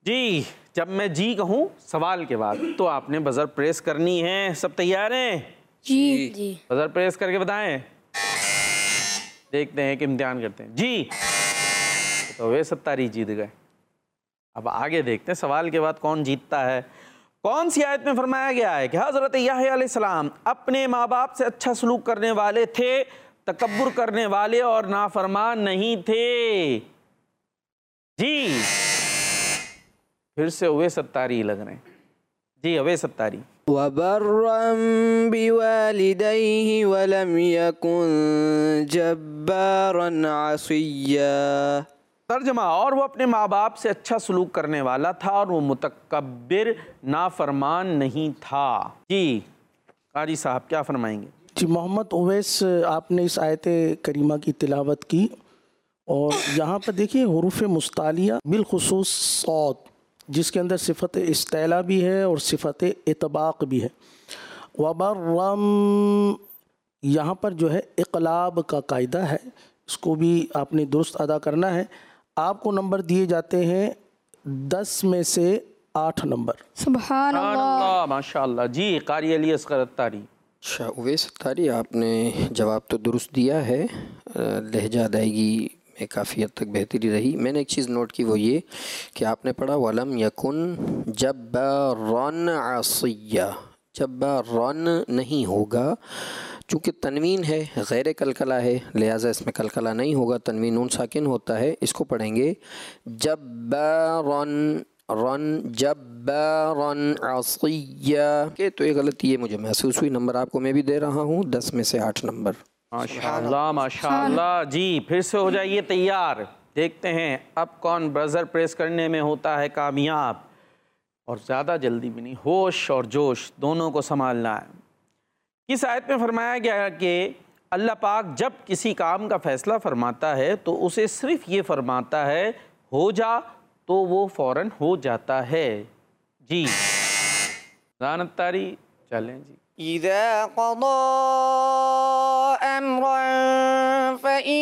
جی جب میں جی کہوں سوال کے بعد تو آپ نے بزر پریس کرنی ہے. سب تیار ہیں؟ جی جی بزر پریس کر کے بتائیں. دیکھتے ہیں کہ امتحان کرتے ہیں. جی تو وہ ستاری جیت گئے. اب آگے دیکھتے ہیں سوال کے بعد کون جیتتا ہے. کون سی آیت میں فرمایا گیا ہے کہ حضرت یحییٰ علیہ السلام اپنے ماں باپ سے اچھا سلوک کرنے والے تھے, تکبر کرنے والے اور نافرمان نہیں تھے؟ جی پھر سے اوے ستاری لگ رہے ہیں. جی اوے ستاری. وبرا بوالديه ولم يكن جبارا عصيا. ترجمہ, اور وہ اپنے ماں باپ سے اچھا سلوک کرنے والا تھا اور وہ متکبر نافرمان نہیں تھا. جی قاری صاحب کیا فرمائیں گے؟ جی محمد اویس, آپ نے اس آیت کریمہ کی تلاوت کی اور یہاں پر دیکھیے حروف مستعلیہ بالخصوص صاد, جس کے اندر صفت استعلا بھی ہے اور صفت اطباق بھی ہے. وبرم یہاں پر جو ہے اقلاب کا قاعدہ ہے, اس کو بھی آپ نے درست ادا کرنا ہے. آپ کو نمبر دیے جاتے ہیں دس میں سے آٹھ نمبر. سبحان اللہ. ماشاء اللہ. جی قاری علی اصغر اتاری. اچھا اویس اتاری, آپ نے جواب تو درست دیا ہے, لہجہ ادائیگی میں کافی حد تک بہتری رہی. میں نے ایک چیز نوٹ کی, وہ یہ کہ آپ نے پڑھا وَلَمْ يَكُنْ جَبَّارًا عَصِيًّا. جبارًا نہیں ہوگا, چونکہ تنوین ہے, غیر کلکلا ہے, لہٰذا اس میں کلکلا نہیں ہوگا, تنوین نون ساکن ہوتا ہے. اس کو پڑھیں گے جبارًا رن جبارًا عصیّا. کہ تو یہ غلطی ہے مجھے محسوس ہوئی. نمبر آپ کو میں بھی دے رہا ہوں, دس میں سے آٹھ نمبر. ماشاءاللہ ماشاءاللہ. جی پھر سے ہو جائیے تیار. دیکھتے ہیں اب کون برزر پریس کرنے میں ہوتا ہے کامیاب, اور زیادہ جلدی بھی نہیں, ہوش اور جوش دونوں کو سنبھالنا ہے. کس آیت میں فرمایا گیا ہے کہ اللہ پاک جب کسی کام کا فیصلہ فرماتا ہے تو اسے صرف یہ فرماتا ہے ہو جا, تو وہ فوراً ہو جاتا ہے. جی زانت تاری چلیں. جی إذا قضى أمرا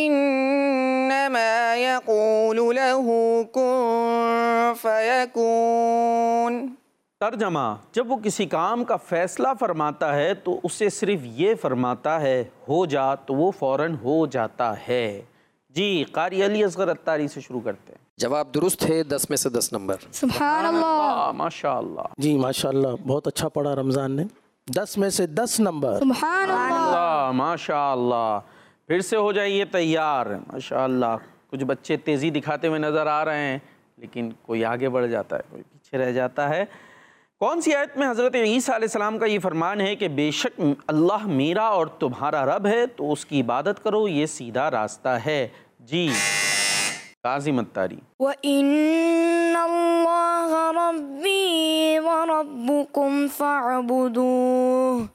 فإنما يقول له كن فيكون. ترجمہ, جب وہ کسی کام کا فیصلہ فرماتا ہے تو اسے صرف یہ فرماتا ہے ہو جا, تو وہ فوراً ہو جاتا ہے. جی قاری علی اصغر اتاری سے شروع کرتے ہیں. جواب درست ہے, دس میں سے دس نمبر. سبحان اللہ. ماشاء اللہ. جی ماشاء اللہ, بہت اچھا پڑھا رمضان نے, دس میں سے دس نمبر. سبحان اللہ. ماشاء اللہ. پھر سے ہو جائیے تیار. ماشاء اللہ. کچھ بچے تیزی دکھاتے ہوئے نظر آ رہے ہیں, لیکن کوئی آگے بڑھ جاتا ہے, کوئی پیچھے رہ جاتا ہے. کون سی آیت میں حضرت عیسیٰ علیہ السلام کا یہ فرمان ہے کہ بے شک اللہ میرا اور تمہارا رب ہے, تو اس کی عبادت کرو, یہ سیدھا راستہ ہے؟ جی کاظم الطاری. وَإِنَّ اللَّهَ رَبِّي وَرَبُّكُمْ فَاعْبُدُوهُ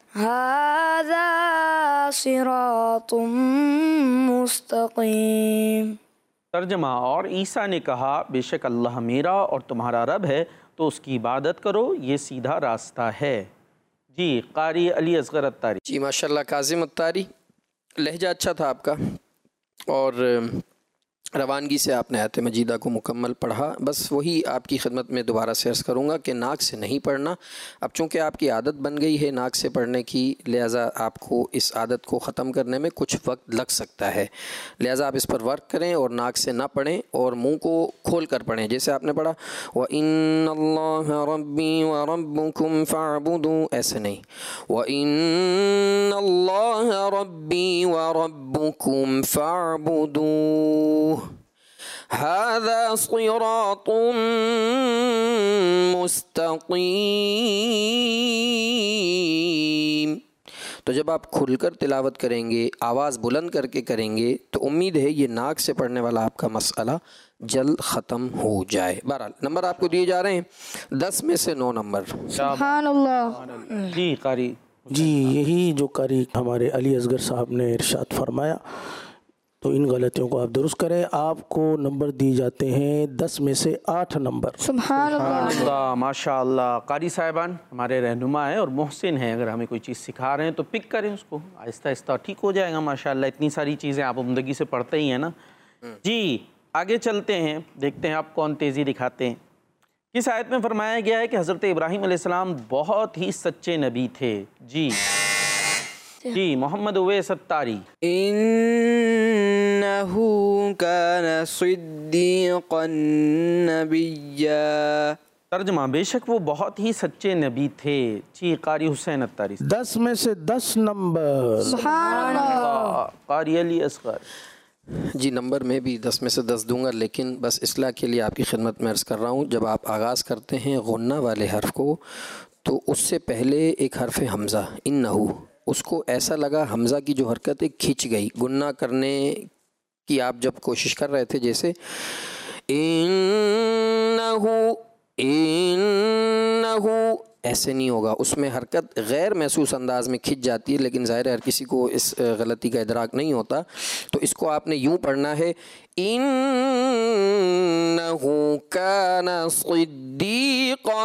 هَذَا صِرَاطٌ مُسْتَقِيمٌ. ترجمہ, اور عیسیٰ نے کہا بے شک اللہ میرا اور تمہارا رب ہے, تو اس کی عبادت کرو, یہ سیدھا راستہ ہے. جی قاری علی اصغر اتاری. جی ماشاءاللہ کاظم اتاری, لہجہ اچھا تھا آپ کا, اور روانگی سے آپ نے آیت مجیدہ کو مکمل پڑھا. بس وہی آپ کی خدمت میں دوبارہ سے عرض کروں گا کہ ناک سے نہیں پڑھنا. اب چونکہ آپ کی عادت بن گئی ہے ناک سے پڑھنے کی, لہٰذا آپ کو اس عادت کو ختم کرنے میں کچھ وقت لگ سکتا ہے. لہٰذا آپ اس پر ورک کریں اور ناک سے نہ پڑھیں اور منہ کو کھول کر پڑھیں. جیسے آپ نے پڑھا وَإِنَّ اللَّهَ رَبِّي وَرَبُّكُمْ فَاعْبُدُوهُ, ایسے نہیں. وَإِنَّ اللَّهَ رَبِّي وَرَبُّكُمْ فَاعْبُدُوهُ هذا صراط مستقیم. تو جب آپ کھل کر تلاوت کریں گے, آواز بلند کر کے کریں گے, تو امید ہے یہ ناک سے پڑھنے والا آپ کا مسئلہ جلد ختم ہو جائے. بہرحال نمبر آپ کو دیے جا رہے ہیں, دس میں سے نو نمبر. سبحان اللہ. جی قاری. جی یہی جو قاری ہمارے علی اصغر صاحب نے ارشاد فرمایا, تو ان غلطیوں کو آپ درست کریں. آپ کو نمبر دی جاتے ہیں دس میں سے آٹھ نمبر. سبحان اللہ. ماشاء اللہ. قاری صاحبان ہمارے رہنما ہیں اور محسن ہیں, اگر ہمیں کوئی چیز سکھا رہے ہیں تو پک کریں اس کو, آہستہ آہستہ ٹھیک ہو جائے گا. ماشاء اللہ اتنی ساری چیزیں آپ عمدگی سے پڑھتے ہی ہیں نا. جی آگے چلتے ہیں, دیکھتے ہیں آپ کون تیزی دکھاتے ہیں. کس آیت میں فرمایا گیا ہے کہ حضرت ابراہیم علیہ السلام بہت ہی سچے نبی تھے؟ جی جی محمد اویس ستاری۔ إنه كان صديقا نبيا۔ ترجمہ، بے شک وہ بہت ہی سچے نبی تھے۔ جی قاری حسین اتاری۔ دس میں سے دس نمبر۔ سبحان اللہ۔ قاری علی اصغر۔ جی نمبر میں بھی دس میں سے دس دوں گا، لیکن بس اصلاح کے لیے آپ کی خدمت میں عرض کر رہا ہوں، جب آپ آغاز کرتے ہیں غنہ والے حرف کو تو اس سے پہلے ایک حرف حمزہ انہو، اس کو ایسا لگا حمزہ کی جو حرکت ہے کھنچ گئی، گنہ کرنے کی آپ جب کوشش کر رہے تھے جیسے انہو انہو، ایسے نہیں ہوگا، اس میں حرکت غیر محسوس انداز میں کھنچ جاتی ہے، لیکن ظاہر ہے ہر کسی کو اس غلطی کا ادراک نہیں ہوتا، تو اس کو آپ نے یوں پڑھنا ہے انہو کان صدیقا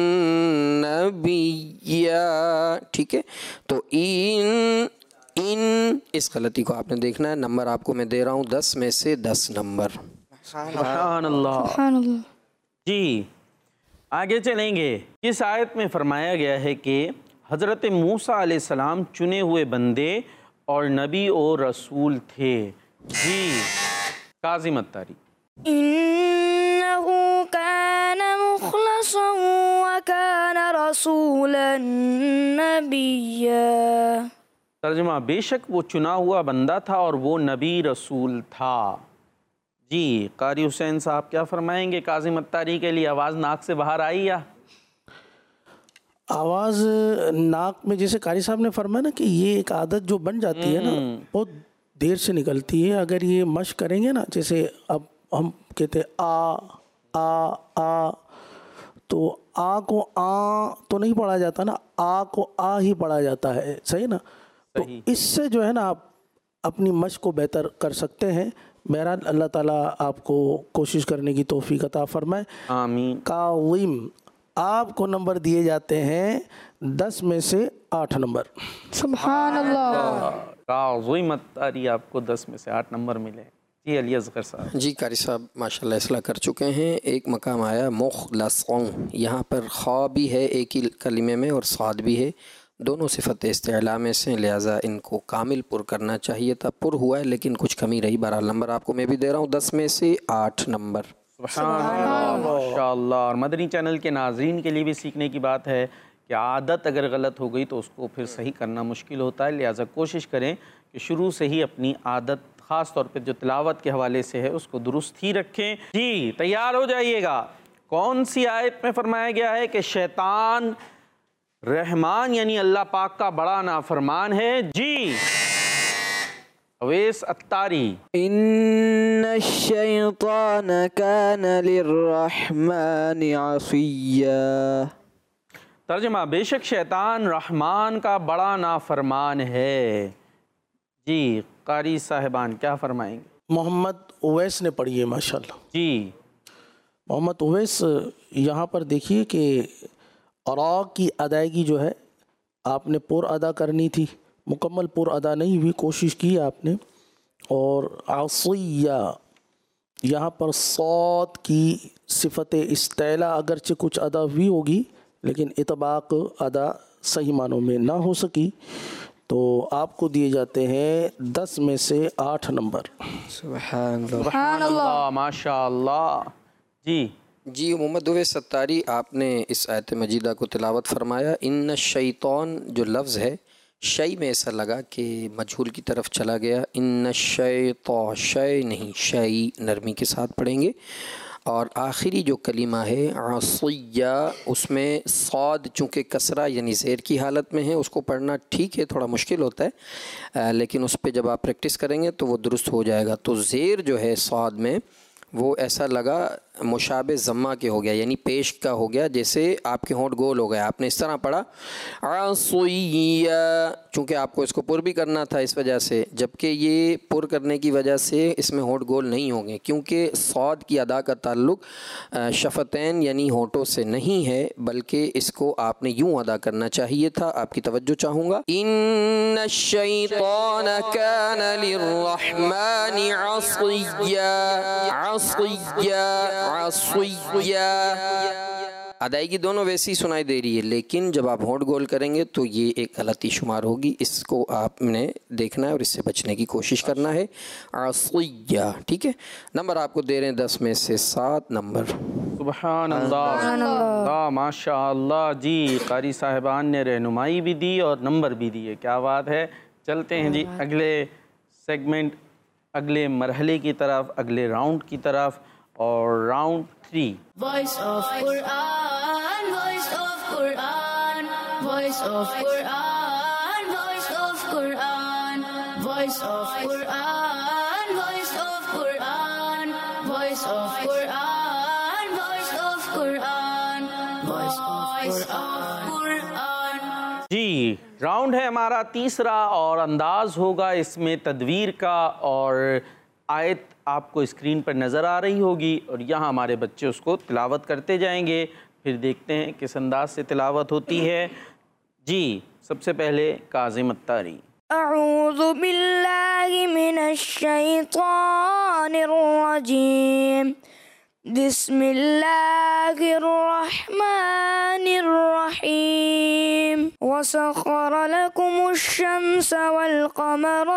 نبیا، ٹھیک ہے؟ تو ان ان اس غلطی کو آپ نے دیکھنا ہے۔ نمبر آپ کو میں دے رہا ہوں دس میں سے دس نمبر۔ سبحان اللہ۔ سبحان اللہ۔ جی آگے چلیں گے۔ کس آیت میں فرمایا گیا ہے کہ حضرت موسیٰ علیہ السلام چنے ہوئے بندے اور نبی اور رسول تھے؟ جی کاظم اتاری۔ إنه كان مخلصا وكان رسولا نبيا۔ ترجمہ، بے شک وہ چنا ہوا بندہ تھا اور وہ نبی رسول تھا۔ جی قاری حسین صاحب کیا فرمائیں گے کاظم اتاری کے لیے؟ آواز ناک سے باہر آئی یا؟ آواز ناک میں، جیسے قاری صاحب نے فرمایا نا کہ یہ ایک عادت جو بن جاتی ہے نا بہت دیر سے نکلتی ہے، اگر یہ مشق کریں گے نا، جیسے اب ہم کہتے ہیں آ آ آ، تو آ کو آ تو نہیں پڑھا جاتا نا، آ کو آ ہی پڑھا جاتا ہے، صحیح نا؟ تو اس سے جو ہے نا آپ اپنی مشق کو بہتر کر سکتے ہیں۔ بہرحال اللہ تعالیٰ آپ کو کوشش کرنے کی توفیق عطا فرمائے، آمین۔ قاوم، آپ کو نمبر دیے جاتے ہیں دس میں سے آٹھ نمبر۔ سبحان اللہ۔ کاظم اتاری آپ کو دس میں سے آٹھ نمبر ملے۔ جی علی اصغر صاحب۔ جی قاری صاحب ماشاءاللہ اصلاح کر چکے ہیں۔ ایک مقام آیا مخلصوں، یہاں پر خا بھی ہے ایک ہی کلمے میں اور صاد بھی ہے، دونوں صفت استعلا میں سے، لہٰذا ان کو کامل پر کرنا چاہیے تھا، پر ہوا ہے لیکن کچھ کمی رہی۔ بہرحال نمبر آپ کو میں بھی دے رہا ہوں دس میں سے آٹھ نمبر۔ سبحان اللہ، ماشاءاللہ۔ اور مدنی چینل کے ناظرین کے لیے بھی سیکھنے کی بات ہے کہ عادت اگر غلط ہو گئی تو اس کو پھر صحیح کرنا مشکل ہوتا ہے، لہٰذا کوشش کریں کہ شروع سے ہی اپنی عادت خاص طور پہ جو تلاوت کے حوالے سے ہے اس کو درست ہی رکھیں۔ جی تیار ہو جائیے گا۔ کون سی آیت میں فرمایا گیا ہے کہ شیطان رحمان یعنی اللہ پاک کا بڑا نافرمان ہے؟ جی اویس اتاری۔ ان الشیطان کان للرحمن عصیا۔ ترجمہ، بے شک شیطان رحمان کا بڑا نافرمان ہے۔ جی قاری صاحبان کیا فرمائیں گے؟ محمد اویس نے پڑھی ہے ماشاءاللہ۔ جی محمد اویس، یہاں پر دیکھیے کہ اراء کی ادائیگی جو ہے آپ نے پر ادا کرنی تھی، مکمل پر ادا نہیں ہوئی، کوشش کی آپ نے۔ اور عصیہ، یہاں پر صاد کی صفت استعلا اگرچہ کچھ ادا ہوئی ہوگی لیکن اطباق ادا صحیح معنوں میں نہ ہو سکی، تو آپ کو دیے جاتے ہیں دس میں سے آٹھ نمبر۔ سبحان اللہ۔ سبحان اللہ، ماشاء اللہ۔ جی جی محمد اویس ستاری، آپ نے اس آیت مجیدہ کو تلاوت فرمایا۔ ان الشیطان جو لفظ ہے شی میں ایسا لگا کہ مجہول کی طرف چلا گیا، ان الشیطان، شی نہیں شی نرمی کے ساتھ پڑھیں گے، اور آخری جو کلمہ ہے عصیہ اس میں صاد چونکہ کسرہ یعنی زیر کی حالت میں ہے، اس کو پڑھنا ٹھیک ہے، تھوڑا مشکل ہوتا ہے لیکن اس پہ جب آپ پریکٹس کریں گے تو وہ درست ہو جائے گا۔ تو زیر جو ہے صاد میں وہ ایسا لگا مشابہ ضمہ کے ہو گیا، یعنی پیش کا ہو گیا، جیسے آپ کے ہونٹ گول ہو گیا، آپ نے اس طرح پڑھا عصیہ، چونکہ آپ کو اس کو پر بھی کرنا تھا اس وجہ سے، جبکہ یہ پر کرنے کی وجہ سے اس میں ہونٹ گول نہیں ہوں گے، کیونکہ صاد کی ادا کا تعلق شفتین یعنی ہونٹوں سے نہیں ہے، بلکہ اس کو آپ نے یوں ادا کرنا چاہیے تھا۔ آپ کی توجہ چاہوں گا، ان الشیطان کان للرحمن عصیا، عصیا عصیا، ادائیگی دونوں ویسی سنائی دے رہی ہے، لیکن جب آپ ہونٹ گول کریں گے تو یہ ایک غلطی شمار ہوگی، اس کو آپ نے دیکھنا ہے اور اس سے بچنے کی کوشش کرنا ہے۔ عصیہ، ٹھیک ہے۔ نمبر آپ کو دے رہے ہیں دس میں سے سات نمبر۔ سبحان اللہ، اللہ ماشاء اللہ جی، قاری صاحبان نے رہنمائی بھی دی اور نمبر بھی دیے، کیا بات ہے۔ چلتے ہیں جی اگلے سیگمنٹ، اگلے مرحلے کی طرف، اگلے راؤنڈ کی طرف، اور round three. Voice of Quran, voice of Quran, voice of Quran, voice of Quran, voice of Quran, voice of Quran, voice of Quran, voice of Quran, voice of Quran. جی round ہے ہمارا تیسرا، اور انداز ہوگا اس میں تدویر کا، اور آیت آپ کو اسکرین پر نظر آ رہی ہوگی اور یہاں ہمارے بچے اس کو تلاوت کرتے جائیں گے، پھر دیکھتے ہیں کس انداز سے تلاوت ہوتی ہے۔ جی سب سے پہلے کاظم الطاری۔ اعوذ باللہ من الشیطان الرجیم، بسم اللہ الرحمن الرحیم، وسخر لکم الشمس والقمر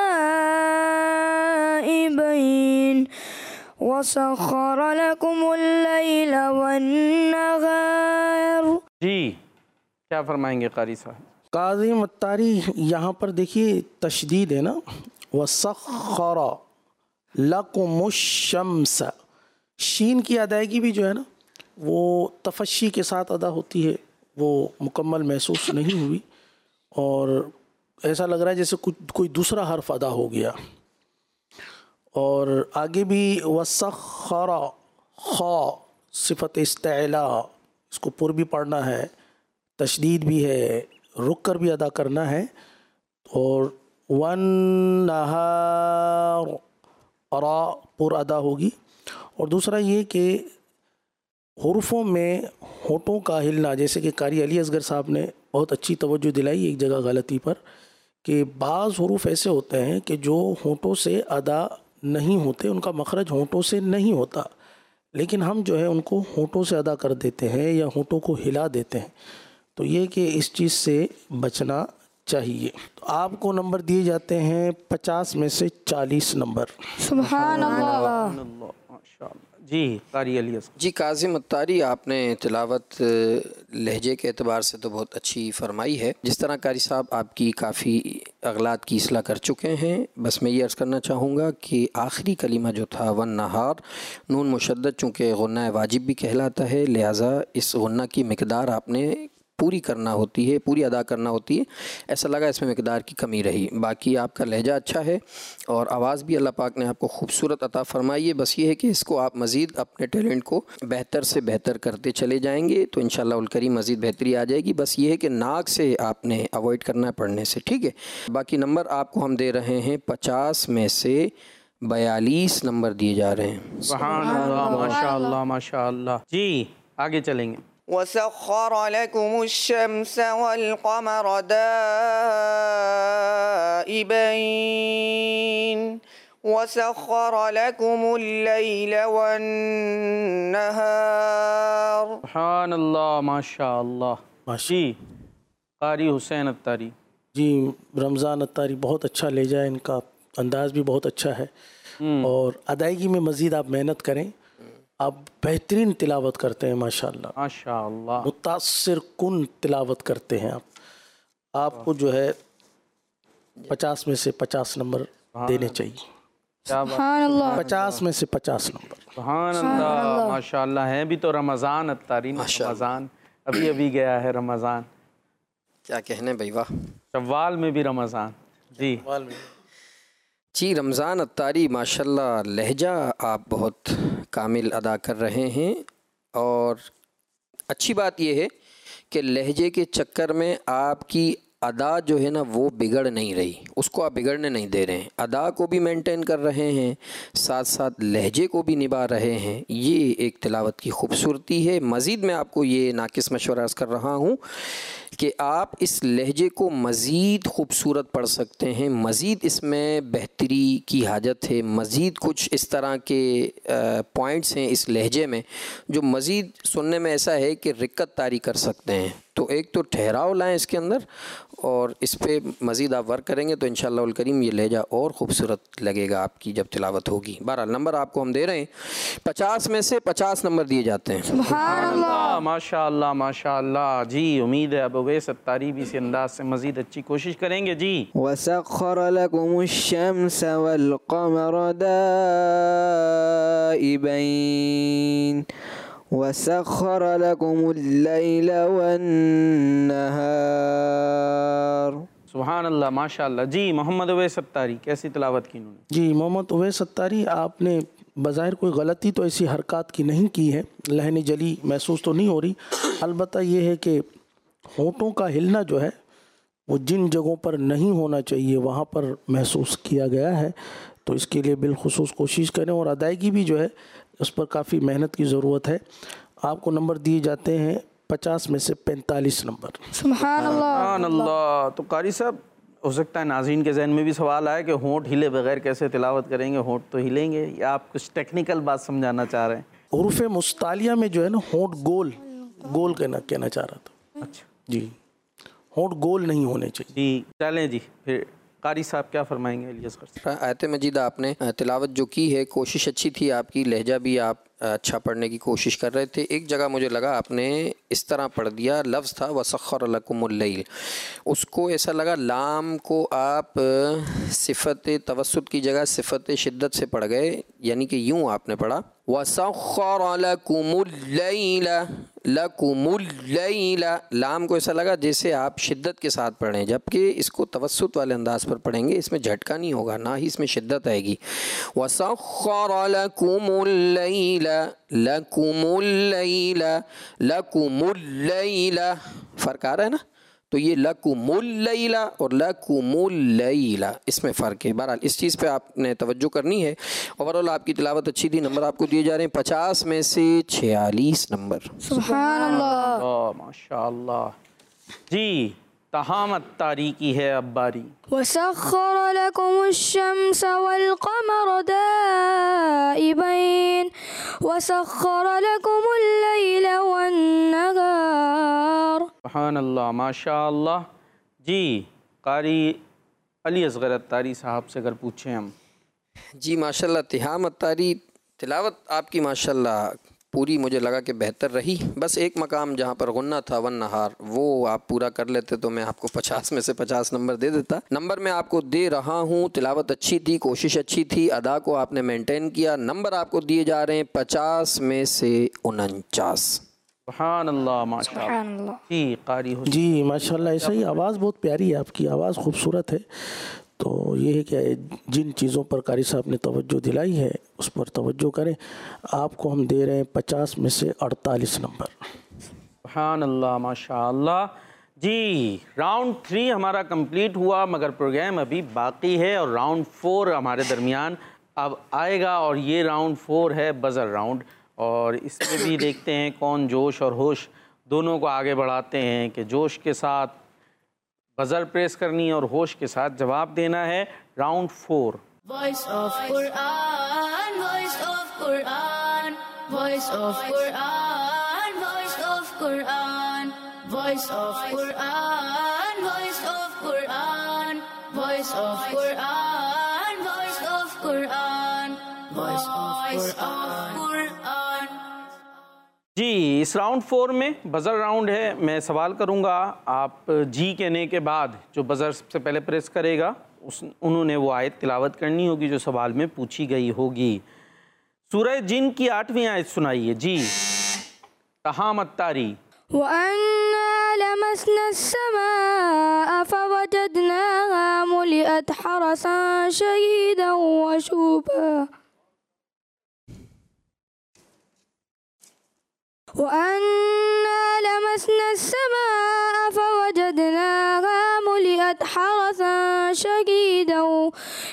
دائبین، وسخر لکم اللیل والنہار۔ جی کیا فرمائیں گے قاری صاحب؟ کاظم الطاری یہاں پر دیکھیے تشدید ہے نا، وَسَخَّرَ لَكُمُ الشَّمْسَ، شین کی ادائیگی بھی جو ہے نا وہ تفشی کے ساتھ ادا ہوتی ہے، وہ مکمل محسوس نہیں ہوئی اور ایسا لگ رہا ہے جیسے کچھ کوئی دوسرا حرف ادا ہو گیا۔ اور آگے بھی وَسَخَّرَ، خا صفت استعلا، اس کو پر بھی پڑھنا ہے، تشدید بھی ہے، رک کر بھی ادا کرنا ہے، اور وَالنَّهَارِ را پر ادا ہوگی۔ اور دوسرا یہ کہ حروفوں میں ہونٹوں کا ہلنا، جیسے کہ قاری علی اصغر صاحب نے بہت اچھی توجہ دلائی ایک جگہ غلطی پر، کہ بعض حروف ایسے ہوتے ہیں کہ جو ہونٹوں سے ادا نہیں ہوتے، ان کا مخرج ہونٹوں سے نہیں ہوتا، لیکن ہم جو ہے ان کو ہونٹوں سے ادا کر دیتے ہیں یا ہونٹوں کو ہلا دیتے ہیں، تو یہ کہ اس چیز سے بچنا چاہیے۔ تو آپ کو نمبر دیے جاتے ہیں پچاس میں سے چالیس نمبر۔ سبحان اللہ۔ جی قاری علی اصغر۔ جی کاظم الطاری، آپ نے تلاوت لہجے کے اعتبار سے تو بہت اچھی فرمائی ہے، جس طرح قاری صاحب آپ کی کافی اغلاط کی اصلاح کر چکے ہیں۔ بس میں یہ عرض کرنا چاہوں گا کہ آخری کلمہ جو تھا والنہار، نون مشدد چونکہ غنہ واجب بھی کہلاتا ہے، لہٰذا اس غنہ کی مقدار آپ نے پوری کرنا ہوتی ہے، پوری ادا کرنا ہوتی ہے، ایسا لگا اس میں مقدار کی کمی رہی۔ باقی آپ کا لہجہ اچھا ہے اور آواز بھی اللہ پاک نے آپ کو خوبصورت عطا فرمائی ہے، بس یہ ہے کہ اس کو آپ مزید اپنے ٹیلنٹ کو بہتر سے بہتر کرتے چلے جائیں گے تو انشاءاللہ الکریم مزید بہتری آ جائے گی۔ بس یہ ہے کہ ناک سے آپ نے اوائڈ کرنا ہے پڑھنے سے، ٹھیک ہے۔ باقی نمبر آپ کو ہم دے رہے ہیں پچاس میں سے بیالیس نمبر دیے جا رہے ہیں۔ سبحان اللہ، ماشاء اللہ ماشاء اللہ۔ جی آگے چلیں گے۔ وسخر لكم الشمس والقمر دائبين وسخر لكم الليل والنهار۔ سبحان اللہ ماشاء اللہ۔ جی قاری حسین الطاری۔ جی رمضان الطاری بہت اچھا لہجہ ہے، ان کا انداز بھی بہت اچھا ہے، اور ادائیگی میں مزید آپ محنت کریں، آپ بہترین تلاوت کرتے ہیں ماشاءاللہ، ماشاءاللہ، متاثر کن تلاوت کرتے ہیں آپ آپ کو جو ہے پچاس میں سے پچاس نمبر دینے چاہیے، سبحان اللہ۔ پچاس میں سے پچاس نمبر۔ سبحان اللہ ماشاءاللہ۔ ہے بھی تو رمضان الطاری، رمضان ابھی ابھی گیا ہے رمضان، کیا کہنے بھائی، واہ، شوال میں بھی رمضان۔ جی جی رمضان الطاری ماشاءاللہ لہجہ آپ بہت کامل ادا کر رہے ہیں، اور اچھی بات یہ ہے کہ لہجے کے چکر میں آپ کی ادا جو ہے نا وہ بگڑ نہیں رہی، اس کو آپ بگڑنے نہیں دے رہے ہیں، ادا کو بھی مینٹین کر رہے ہیں، ساتھ ساتھ لہجے کو بھی نبھا رہے ہیں۔ یہ ایک تلاوت کی خوبصورتی ہے۔ مزید میں آپ کو یہ ناقص مشورہ عرض کر رہا ہوں کہ آپ اس لہجے کو مزید خوبصورت پڑھ سکتے ہیں، مزید اس میں بہتری کی حاجت ہے، مزید کچھ اس طرح کے پوائنٹس ہیں اس لہجے میں جو مزید سننے میں ایسا ہے کہ رکت طاری کر سکتے ہیں۔ تو ایک تو ٹھہراؤ لائیں اس کے اندر، اور اس پہ مزید آپ ورک کریں گے تو انشاءاللہ الکریم یہ لہجہ اور خوبصورت لگے گا آپ کی جب تلاوت ہوگی۔ بہرحال نمبر آپ کو ہم دے رہے ہیں، پچاس میں سے پچاس نمبر دیے جاتے ہیں۔ سبحان اللہ، ماشاء اللہ ماشاء اللہ۔ جی امید ہے اب اویس اتاری بھی اسی انداز سے مزید اچھی کوشش کریں گے۔ جی وَسَخَّرَ لَكُمُ الشَّمْسَ وَالْقَمَرَ دَائِبَيْنِ وَسَخَّرَ لَكُمُ اللَّيْلَ وَالنَّهَارَ۔ سبحان اللہ ماشاء اللہ۔ جی محمد اویس اتاری کیسی تلاوت کی انہوں نے؟ جی محمد اویس اتاری، آپ نے بظاہر کوئی غلطی تو ایسی حرکات کی نہیں کی ہے، لہن جلی محسوس تو نہیں ہو رہی، البتہ یہ ہے کہ ہونٹوں کا ہلنا جو ہے وہ جن جگہوں پر نہیں ہونا چاہیے وہاں پر محسوس کیا گیا ہے، تو اس کے لیے بالخصوص کوشش کریں، اور ادائیگی بھی جو ہے اس پر کافی محنت کی ضرورت ہے۔ آپ کو نمبر دیے جاتے ہیں پچاس میں سے پینتالیس نمبر۔ سبحان اللہ، سبحان اللہ۔ تو قاری صاحب ہو سکتا ہے ناظرین کے ذہن میں بھی سوال آئے کہ ہونٹ ہلے بغیر کیسے تلاوت کریں گے، ہونٹ تو ہلیں گے، یا آپ کچھ ٹیکنیکل بات سمجھانا چاہ رہے ہیں؟ حروف مستعلیہ میں جو ہے نا ہونٹ گول گول کہنا کہنا چاہ رہا تھا۔ اچھا جی ہونٹ گول نہیں ہونے چاہیے۔ جی چلیں جی، پھر قاری صاحب کیا فرمائیں گے علی اصغر صاحب؟ آیت مجید آپ نے تلاوت جو کی ہے، کوشش اچھی تھی آپ کی، لہجہ بھی آپ اچھا پڑھنے کی کوشش کر رہے تھے۔ ایک جگہ مجھے لگا آپ نے اس طرح پڑھ دیا، لفظ تھا وَسَخَّرَ لَكُمُ اللَّيْلَ، اس کو ایسا لگا لام کو آپ صفت توسط کی جگہ صفت شدت سے پڑھ گئے، یعنی کہ یوں آپ نے پڑھا وَسَخَّرَ لَكُمُ اللَّيْلَ لَكُمُ اللَّيْلَ، لام کو ایسا لگا جیسے آپ شدت کے ساتھ پڑھیں، جبکہ اس کو توسط والے انداز پر پڑھیں گے، اس میں جھٹکا نہیں ہوگا، نہ ہی اس میں شدت آئے گی۔ وَسَخَّرَ لَكُمُ اللَّيْلَ لَكُمُ اللَّيْلَ لَكُمُ اللَّيْلَ، فرق آ رہا ہے نا؟ تو یہ لَكُمُ اللَّيْلَ اور لَكُمُ اللَّيْلَ اس میں فرق ہے۔ بہرحال اس چیز پہ آپ نے توجہ کرنی ہے۔ اوورال آپ کی تلاوت اچھی تھی، نمبر آپ کو دیے جا رہے ہیں پچاس میں سے چھیالیس نمبر۔ سبحان اللہ، ماشاء اللہ۔ جی تہامت تاریکی ہے اب باری۔ وَسَخَّرَ لَكُمُ الشَّمْسَ وَالْقَمَرَ دَائِبَيْنِ وَسَخَّرَ لَكُمُ اللَّيْلَ وَالنَّهَارَ۔ سبحان اللہ ماشاء اللہ۔ جی قاری علی اصغر اتاری صاحب سے اگر پوچھیں ہم۔ جی ماشاءاللہ تہام اتاری تلاوت آپ کی ماشاءاللہ پوری مجھے لگا کہ بہتر رہی، بس ایک مقام جہاں پر غنہ تھا ون نہار وہ آپ پورا کر لیتے تو میں آپ کو پچاس میں سے پچاس نمبر دے دیتا۔ نمبر میں آپ کو دے رہا ہوں، تلاوت اچھی تھی، کوشش اچھی تھی، ادا کو آپ نے مینٹین کیا، نمبر آپ کو دیے جا رہے ہیں پچاس میں سے انچاس۔ سبحان اللہ ماشاء سبحان اللہ۔ اللہ، جی قاری حسین۔ جی ماشاءاللہ ایسا ہی، آواز بہت پیاری ہے آپ کی، آواز خوبصورت ہے، تو یہ ہے کہ جن چیزوں پر قاری صاحب نے توجہ دلائی ہے اس پر توجہ کریں۔ آپ کو ہم دے رہے ہیں پچاس میں سے اڑتالیس نمبر۔ سبحان اللہ ماشاء اللہ۔ جی راؤنڈ تھری ہمارا کمپلیٹ ہوا، مگر پروگرام ابھی باقی ہے اور راؤنڈ فور ہمارے درمیان اب آئے گا، اور یہ راؤنڈ فور ہے بزر راؤنڈ، اور اس میں بھی دیکھتے ہیں کون جوش اور ہوش دونوں کو آگے بڑھاتے ہیں کہ جوش کے ساتھ بزر پریس کرنی ہے اور ہوش کے ساتھ جواب دینا ہے۔ Round four. Voice of Quran, voice of Quran, voice of Quran, voice of Quran, voice of Quran, voice of Quran, voice of Quran, voice of Quran, voice of Quran. جی اس راؤنڈ فور میں buzzer round ہے، میں سوال کروں گا، آپ جی کہنے کے بعد جو بزر سب سے پہلے پریس کرے گا اس انہوں نے وہ آیت تلاوت کرنی ہوگی جو سوال میں پوچھی گئی ہوگی۔ سورہ جن کی آٹھویں آیت سنائیے جی۔ تہامت طاری۔ وَأَنَّا لَمَسْنَا السَّمَاءَ فَوَجَدْنَاهَا مُلِئَتْ حَرَسًا شَدِيدًا وَشُهُبًا وَأَنَّا لَمَسْنَا السَّمَاءَ فَوَجَدْنَاهَا مُلِئَتْ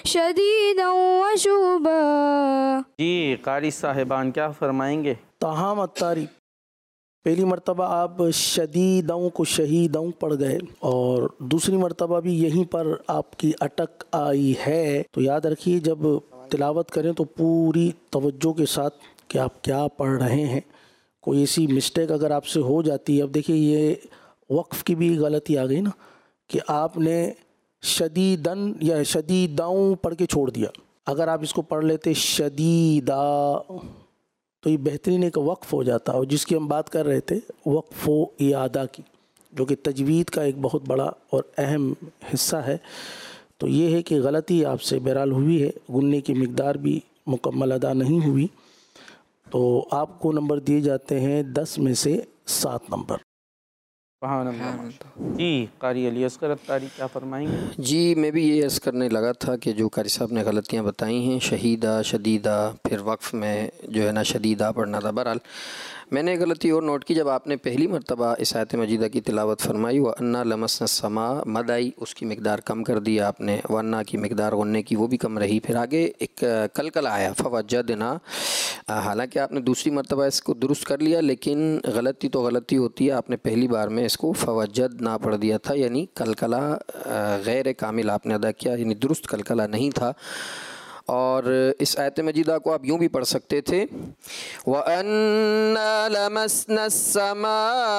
شديدا وشوبا. جی قاری صاحبان کیا فرمائیں گے؟ تاہم الطاری، پہلی مرتبہ آپ شدیدوں کو شہیدوں پڑھ گئے اور دوسری مرتبہ بھی یہیں پر آپ کی اٹک آئی ہے. تو یاد رکھیے جب تلاوت کریں تو پوری توجہ کے ساتھ کہ آپ کیا پڑھ رہے ہیں. کوئی ایسی مسٹیک اگر آپ سے ہو جاتی ہے، اب دیکھیے یہ وقف کی بھی غلطی آ گئی نا کہ آپ نے شدیدن یا شدیدوں پڑھ کے چھوڑ دیا. اگر آپ اس کو پڑھ لیتے شدیدہ تو یہ بہترین ایک وقف ہو جاتا. اور جس کی ہم بات کر رہے تھے وقف و اعادہ کی، جو کہ تجوید کا ایک بہت بڑا اور اہم حصہ ہے. تو یہ ہے کہ غلطی آپ سے بہرحال ہوئی ہے، گننے کی مقدار بھی مکمل ادا نہیں ہوئی. تو آپ کو نمبر دیے جاتے ہیں دس میں سے سات نمبر. سبحان اللہ. جی قاری علی اصغر الطاری کیا فرمائیں گے؟ جی میں بھی یہ عرض کرنے لگا تھا کہ جو قاری صاحب نے غلطیاں بتائی ہیں، شہیدہ، شدیدہ، پھر وقف میں جو ہے نا شدیدہ پڑھنا تھا. بہرحال میں نے غلطی اور نوٹ کی، جب آپ نے پہلی مرتبہ اس آیت مجیدہ کی تلاوت فرمائی وَأَنَّا لَمَسْنَا السَّمَاءَ، مد آئی، اس کی مقدار کم کر دیا آپ نے، وَأَنَّا کی مقدار غننے کی وہ بھی کم رہی. پھر آگے ایک کلکل آیا فَوَجَّدْنَا، حالانکہ آپ نے دوسری مرتبہ اس کو درست کر لیا لیکن غلطی تو غلطی ہوتی ہے. آپ نے پہلی بار میں اس کو فوجدنا پڑھ دیا تھا، یعنی کلکلہ غیر کامل آپ نے ادا کیا، یعنی درست کلکلہ نہیں تھا. اور اس آیت مجیدہ کو آپ یوں بھی پڑھ سکتے تھے وَأَنَّا لَمَسْنَا السَّمَاءَ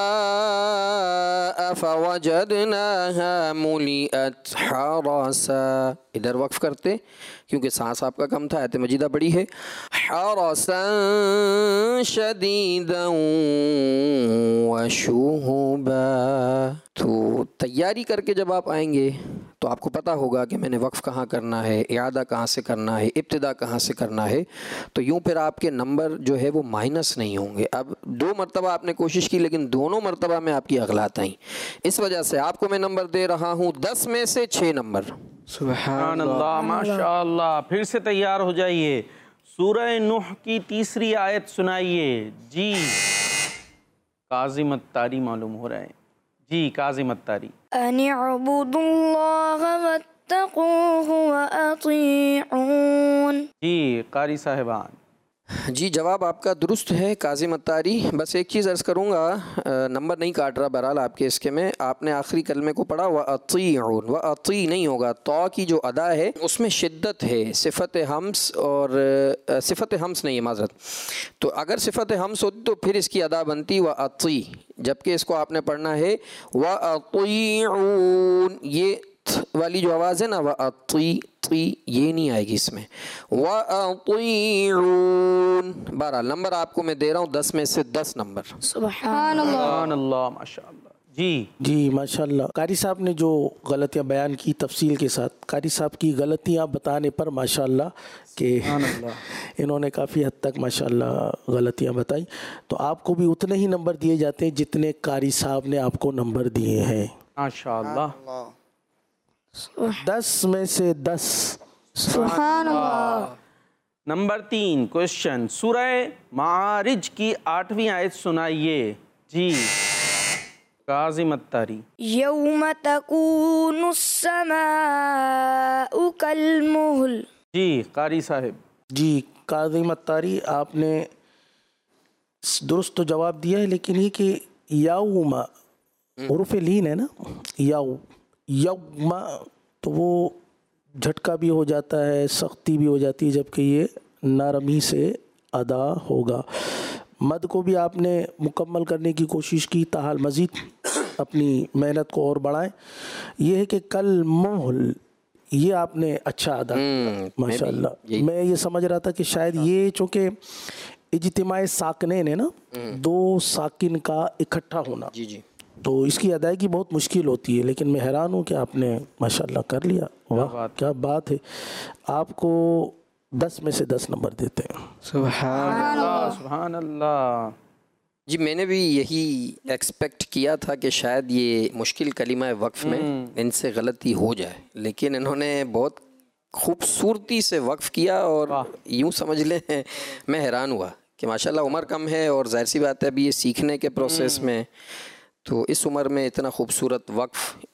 فَوَجَدْنَاهَا مُلِئَتْ حَرَسًا. ادھر وقف کرتے کیونکہ سانس آپ کا کم تھا. آیت مجیدہ بڑی ہے حَرَسًا شَدِيدًا وَشُهُبًا. تو تیاری کر کے جب آپ آئیں گے تو آپ کو پتہ ہوگا کہ میں نے وقف کہاں کرنا ہے، اعادہ کہاں سے کرنا ہے، ابتدا کہاں سے کرنا ہے. تو یوں پھر آپ کے نمبر جو ہے وہ مائنس نہیں ہوں گے. اب دو مرتبہ آپ نے کوشش کی لیکن دونوں مرتبہ میں آپ کی اغلاط آئیں، اس وجہ سے آپ کو میں نمبر دے رہا ہوں دس میں سے چھ نمبر. سبحان اللہ، ماشاء اللہ. پھر سے تیار ہو جائیے، سورہ نوح کی تیسری آیت سنائیے. جی کاظم الطاری معلوم ہو رہا ہے. جی کاظم الطاری. أن اعبدوا الله واتقوه وأطيعون. جی قاری صاحبان. جی جواب آپ کا درست ہے کاظم الطاری. بس ایک چیز عرض کروں گا، نمبر نہیں کاٹ رہا بہرحال آپ کے اس کے میں. آپ نے آخری کلمے کو پڑھا وَأَطِيعُونَ، وَأَطِيع نہیں ہوگا، تو کی جو ادا ہے اس میں شدت ہے، صفت ہمس اور صفت ہمس نہیں ہے معذرت. تو اگر صفت ہمس ہوتی تو پھر اس کی ادا بنتی وَأَطِيع، جبکہ اس کو آپ نے پڑھنا ہے وَأَطِيعُونَ. یہ والی جو آواز ہے نا وَأَطِيع، یہ نہیں آئے گی اس میں. وَأَطِيعُونَ. بہرحال نمبر آپ کو میں دے رہا ہوں دس میں سے دس نمبر. سبحان اللہ. سبحان اللہ، ماشاء اللہ. جی جی ماشاء اللہ. قاری صاحب نے جو غلطیاں بیان کی تفصیل کے ساتھ، قاری صاحب کی غلطیاں بتانے پر ماشاء اللہ کہ انہوں نے کافی حد تک ماشاء اللہ غلطیاں بتائی. تو آپ کو بھی اتنے ہی نمبر دیے جاتے ہیں جتنے قاری صاحب نے آپ کو نمبر دیے ہیں. ماشاء اللہ. دس میں سے دس. سبحان اللہ. نمبر تین کوشچن، سورہ معارج کی آٹھویں آیت سنائیے. جی کاظم الطاری. یوم تکون السماء کالمہل. جی قاری صاحب. جی کاظم الطاری آپ نے درست تو جواب دیا ہے لیکن یہ کہ یوم حروف لین ہے نا، یو یوم، تو وہ جھٹکا بھی ہو جاتا ہے، سختی بھی ہو جاتی ہے، جبکہ یہ نرمی سے ادا ہوگا. مد کو بھی آپ نے مکمل کرنے کی کوشش کی، تاحال مزید اپنی محنت کو اور بڑھائیں. یہ ہے کہ کل محل یہ آپ نے اچھا ادا کیا ماشاء اللہ. میں یہ سمجھ رہا تھا کہ شاید یہ چونکہ اجتماع ساکنین ہے نا، دو ساکن کا اکٹھا ہونا، جی جی تو اس کی ادائیگی بہت مشکل ہوتی ہے، لیکن میں حیران ہوں کہ آپ نے ماشاءاللہ کر لیا. واہ کیا بات ہے. آپ کو دس میں سے دس نمبر دیتے ہیں. سبحان اللہ، سبحان اللہ. جی میں نے بھی یہی ایکسپیکٹ کیا تھا کہ شاید یہ مشکل کلمہ وقف میں ان سے غلطی ہو جائے، لیکن انہوں نے بہت خوبصورتی سے وقف کیا اور یوں سمجھ لیں میں حیران ہوا کہ ماشاءاللہ عمر کم ہے اور ظاہر سی بات ہے ابھی یہ سیکھنے کے پروسیس میں، تو اس عمر میں اتنا خوبصورت وقف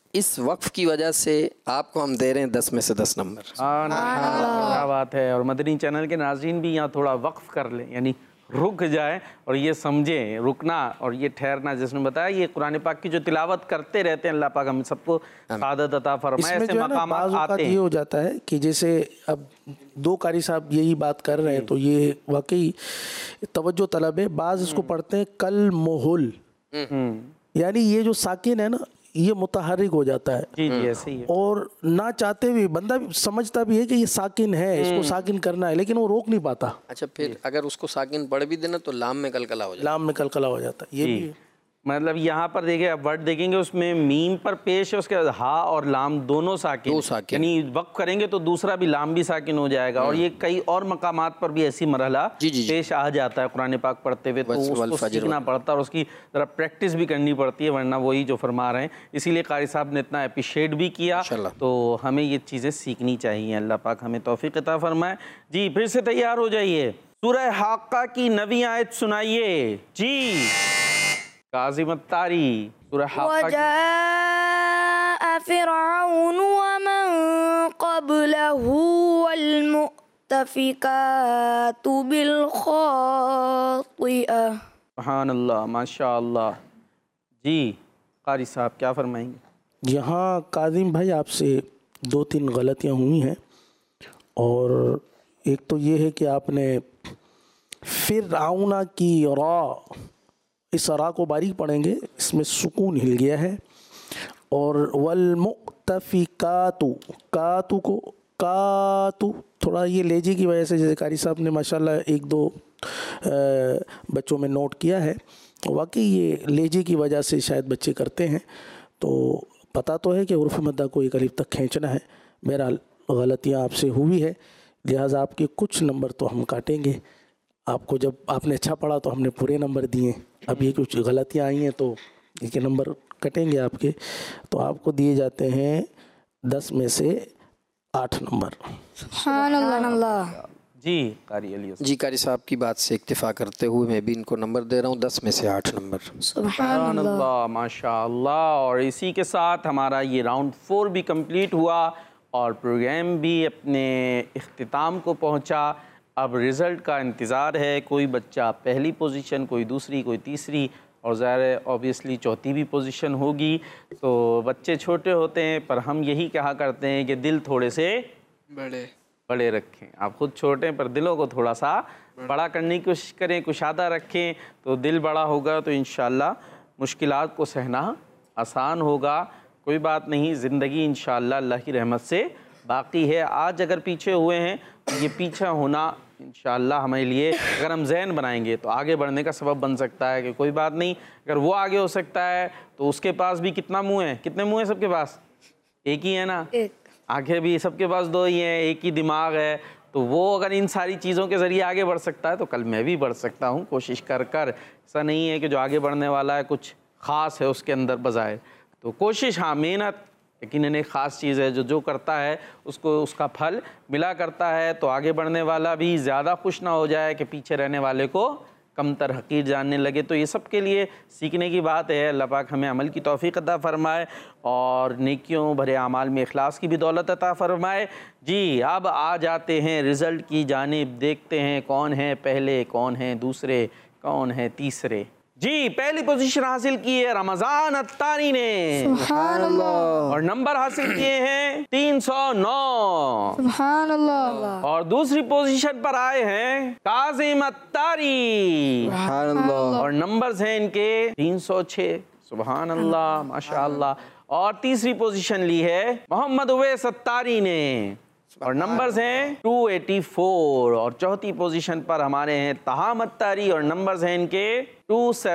اس وقف کی وجہ سے آپ کو ہم دے رہے ہیں دس میں سے دس نمبر. کیا بات ہے. اور مدنی چینل کے ناظرین بھی یہاں تھوڑا وقف کر لیں، یعنی رک جائیں اور یہ سمجھیں. رکنا اور یہ ٹھہرنا، جس نے بتایا یہ قرآن پاک کی جو تلاوت کرتے رہتے ہیں، اللہ پاک ہم سب کو سعادت عطا فرمائے. اس میں ایسے جو ہے نا مقامات بعض اوقات آتے یہ ہیں. ہو جاتا ہے کہ جیسے اب دو قاری صاحب یہی بات کر رہے ہیں تو یہ واقعی توجہ طلب ہے. بعض اس کو پڑھتے ہیں کل محل، یعنی یہ جو ساکن ہے نا یہ متحرک ہو جاتا ہے. جی جی ایسے ہی ہے. اور نہ چاہتے بھی بندہ سمجھتا بھی ہے کہ یہ ساکن ہے، اس کو ساکن کرنا ہے، لیکن وہ روک نہیں پاتا. اچھا پھر اگر اس کو ساکن پڑھ بھی دینا تو لام میں کلکلا ہو جائے. لام میں کلکلا ہو جاتا ہے. یہ بھی مطلب یہاں پر دیکھیں اب ورڈ دیکھیں گے اس میں میم پر پیش ہے، اس کے بعد ہا اور لام دونوں ساکن، دو ساکن. یعنی وقف کریں گے تو دوسرا بھی لام بھی ساکن ہو جائے گا. اور یہ کئی اور مقامات پر بھی ایسی مرحلہ جی جی جی. پیش آ جاتا ہے قرآن پاک پڑھتے ہوئے، تو اس کو سیکھنا پڑتا ہے اور اس کی ذرا پریکٹس بھی کرنی پڑتی ہے، ورنہ وہی جو فرما رہے ہیں. اسی لیے قاری صاحب نے اتنا اپریشیٹ بھی کیا، تو ہمیں یہ چیزیں سیکھنی چاہیے. اللہ پاک ہمیں توفیق عطا فرمائے. جی پھر سے تیار ہو جائیے. سورہ حاقہ کی نویں آیت سنائیے. جی کاظم الطاری سورہ حاقہ کی. وجاء فرعون ومن قبله والمؤتفكات بالخاطئة. سبحان اللہ، ماشاء اللہ. جی قاری صاحب کیا فرمائیں گے؟ یہاں کاظم بھائی آپ سے دو تین غلطیاں ہوئی ہیں، اور ایک تو یہ ہے کہ آپ نے فرعون کی را، اس را کو باریک پڑھیں گے، اس میں سکون ہل گیا ہے. اور والمؤتفکات، کاتو کو کاتو تھوڑا یہ لہجے کی وجہ سے، جیسے قاری صاحب نے ماشاءاللہ ایک دو بچوں میں نوٹ کیا ہے، واقعی یہ لہجے کی وجہ سے شاید بچے کرتے ہیں. تو پتہ تو ہے کہ حروف مدہ کو ایک الف تک کھینچنا ہے. بہرحال غلطیاں آپ سے ہوئی ہے، لہٰذا آپ کے کچھ نمبر تو ہم کاٹیں گے. آپ کو جب آپ نے اچھا پڑھا تو ہم نے پورے نمبر دیے، اب یہ کچھ غلطیاں آئی ہیں تو یہ کے نمبر کٹیں گے آپ کے. تو آپ کو دیے جاتے ہیں دس میں سے آٹھ نمبر. سبحان اللہ. جی قاری علی جی قاری صاحب کی بات سے اکتفا کرتے ہوئے میں بھی ان کو نمبر دے رہا ہوں دس میں سے آٹھ نمبر. سبحان اللہ، ماشاء اللہ. اور اسی کے ساتھ ہمارا یہ راؤنڈ فور بھی کمپلیٹ ہوا اور پروگرام بھی اپنے اختتام کو پہنچا. اب رزلٹ کا انتظار ہے. کوئی بچہ پہلی پوزیشن، کوئی دوسری، کوئی تیسری، اور ظاہر ہے اوبیسلی چوتھی بھی پوزیشن ہوگی. تو بچے چھوٹے ہوتے ہیں پر ہم یہی کہا کرتے ہیں کہ دل تھوڑے سے بڑے بڑے رکھیں. آپ خود چھوٹے ہیں پر دلوں کو تھوڑا سا بڑا کرنے کی کوشش کریں، کشادہ رکھیں، تو دل بڑا ہوگا تو انشاءاللہ مشکلات کو سہنا آسان ہوگا. کوئی بات نہیں، زندگی انشاءاللہ اللہ کی رحمت سے باقی ہے. آج اگر پیچھے ہوئے ہیں تو یہ پیچھے ہونا انشاءاللہ ہمارے لیے اگر ہم ذہن بنائیں گے تو آگے بڑھنے کا سبب بن سکتا ہے. کہ کوئی بات نہیں، اگر وہ آگے ہو سکتا ہے تو اس کے پاس بھی کتنا منہ ہے؟ کتنے منہ ہیں سب کے پاس؟ ایک ہی ہے نا. آنکھیں بھی سب کے پاس دو ہی ہیں، ایک ہی دماغ ہے. تو وہ اگر ان ساری چیزوں کے ذریعے آگے بڑھ سکتا ہے تو کل میں بھی بڑھ سکتا ہوں کوشش کر کر. ایسا نہیں ہے کہ جو آگے بڑھنے والا ہے کچھ خاص ہے اس کے اندر بظاہر. تو کوشش، ہاں محنت یقیناً ایک خاص چیز ہے. جو جو کرتا ہے اس کو اس کا پھل ملا کرتا ہے. تو آگے بڑھنے والا بھی زیادہ خوش نہ ہو جائے کہ پیچھے رہنے والے کو کم تر حقیر جاننے لگے. تو یہ سب کے لیے سیکھنے کی بات ہے. اللہ پاک ہمیں عمل کی توفیق عطا فرمائے اور نیکیوں بھرے اعمال میں اخلاص کی بھی دولت عطا فرمائے. جی اب آ جاتے ہیں رزلٹ کی جانب. دیکھتے ہیں کون ہیں پہلے، کون ہیں دوسرے، کون ہیں تیسرے. جی پہلی پوزیشن حاصل کی ہے رمضان الطاری نے، سبحان اللہ. اور نمبر حاصل کیے ہیں تین سو نو. سبحان اللہ. اور دوسری پوزیشن پر آئے ہیں کاظم الطاری، سبحان اللہ. اور نمبرز ہیں ان کے تین سو چھ. سبحان اللہ، ماشاء اللہ. اور تیسری پوزیشن لی ہے محمد اویس الطاری نے، اور نمبرز ہیں دو سو چوراسی. اور چوتھی پوزیشن پر ہمارے ہیں تہام الطاری، اور نمبرز ہیں ان کے دو سو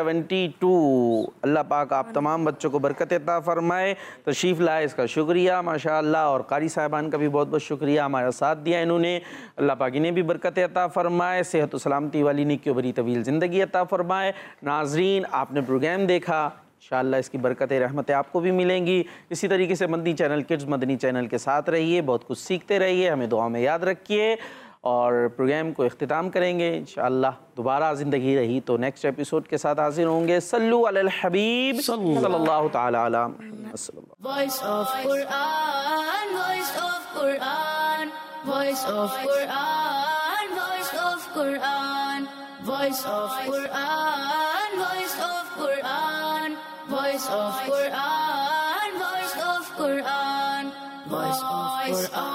بہتر. اللہ پاک آپ تمام بچوں کو برکت عطا فرمائے. تشریف لائے اس کا شکریہ ماشاء اللہ. اور قاری صاحبان کا بھی بہت بہت شکریہ، ہمارا ساتھ دیا انہوں نے. اللہ پاک انہیں بھی برکت عطا فرمائے، صحت و سلامتی والی نیکیوں بھری طویل زندگی عطا فرمائے. ناظرین آپ نے پروگرام دیکھا، انشاءاللہ اس کی برکتیں رحمتیں آپ کو بھی ملیں گی. اسی طریقے سے مدنی چینل کڈز مدنی چینل کے ساتھ رہیے، بہت کچھ سیکھتے رہیے، ہمیں دعا میں یاد رکھیے. اور پروگرام کو اختتام کریں گے انشاءاللہ. دوبارہ زندگی رہی تو نیکسٹ ایپیسوڈ کے ساتھ حاضر ہوں گے. صلو علی الحبیب صلی اللہ تعالی علی Voice of Quran, voice of Quran, voice of Quran, voice of Quran, voice of Quran, voice of Quran, voice of Quran, voice of Quran, voice of Quran.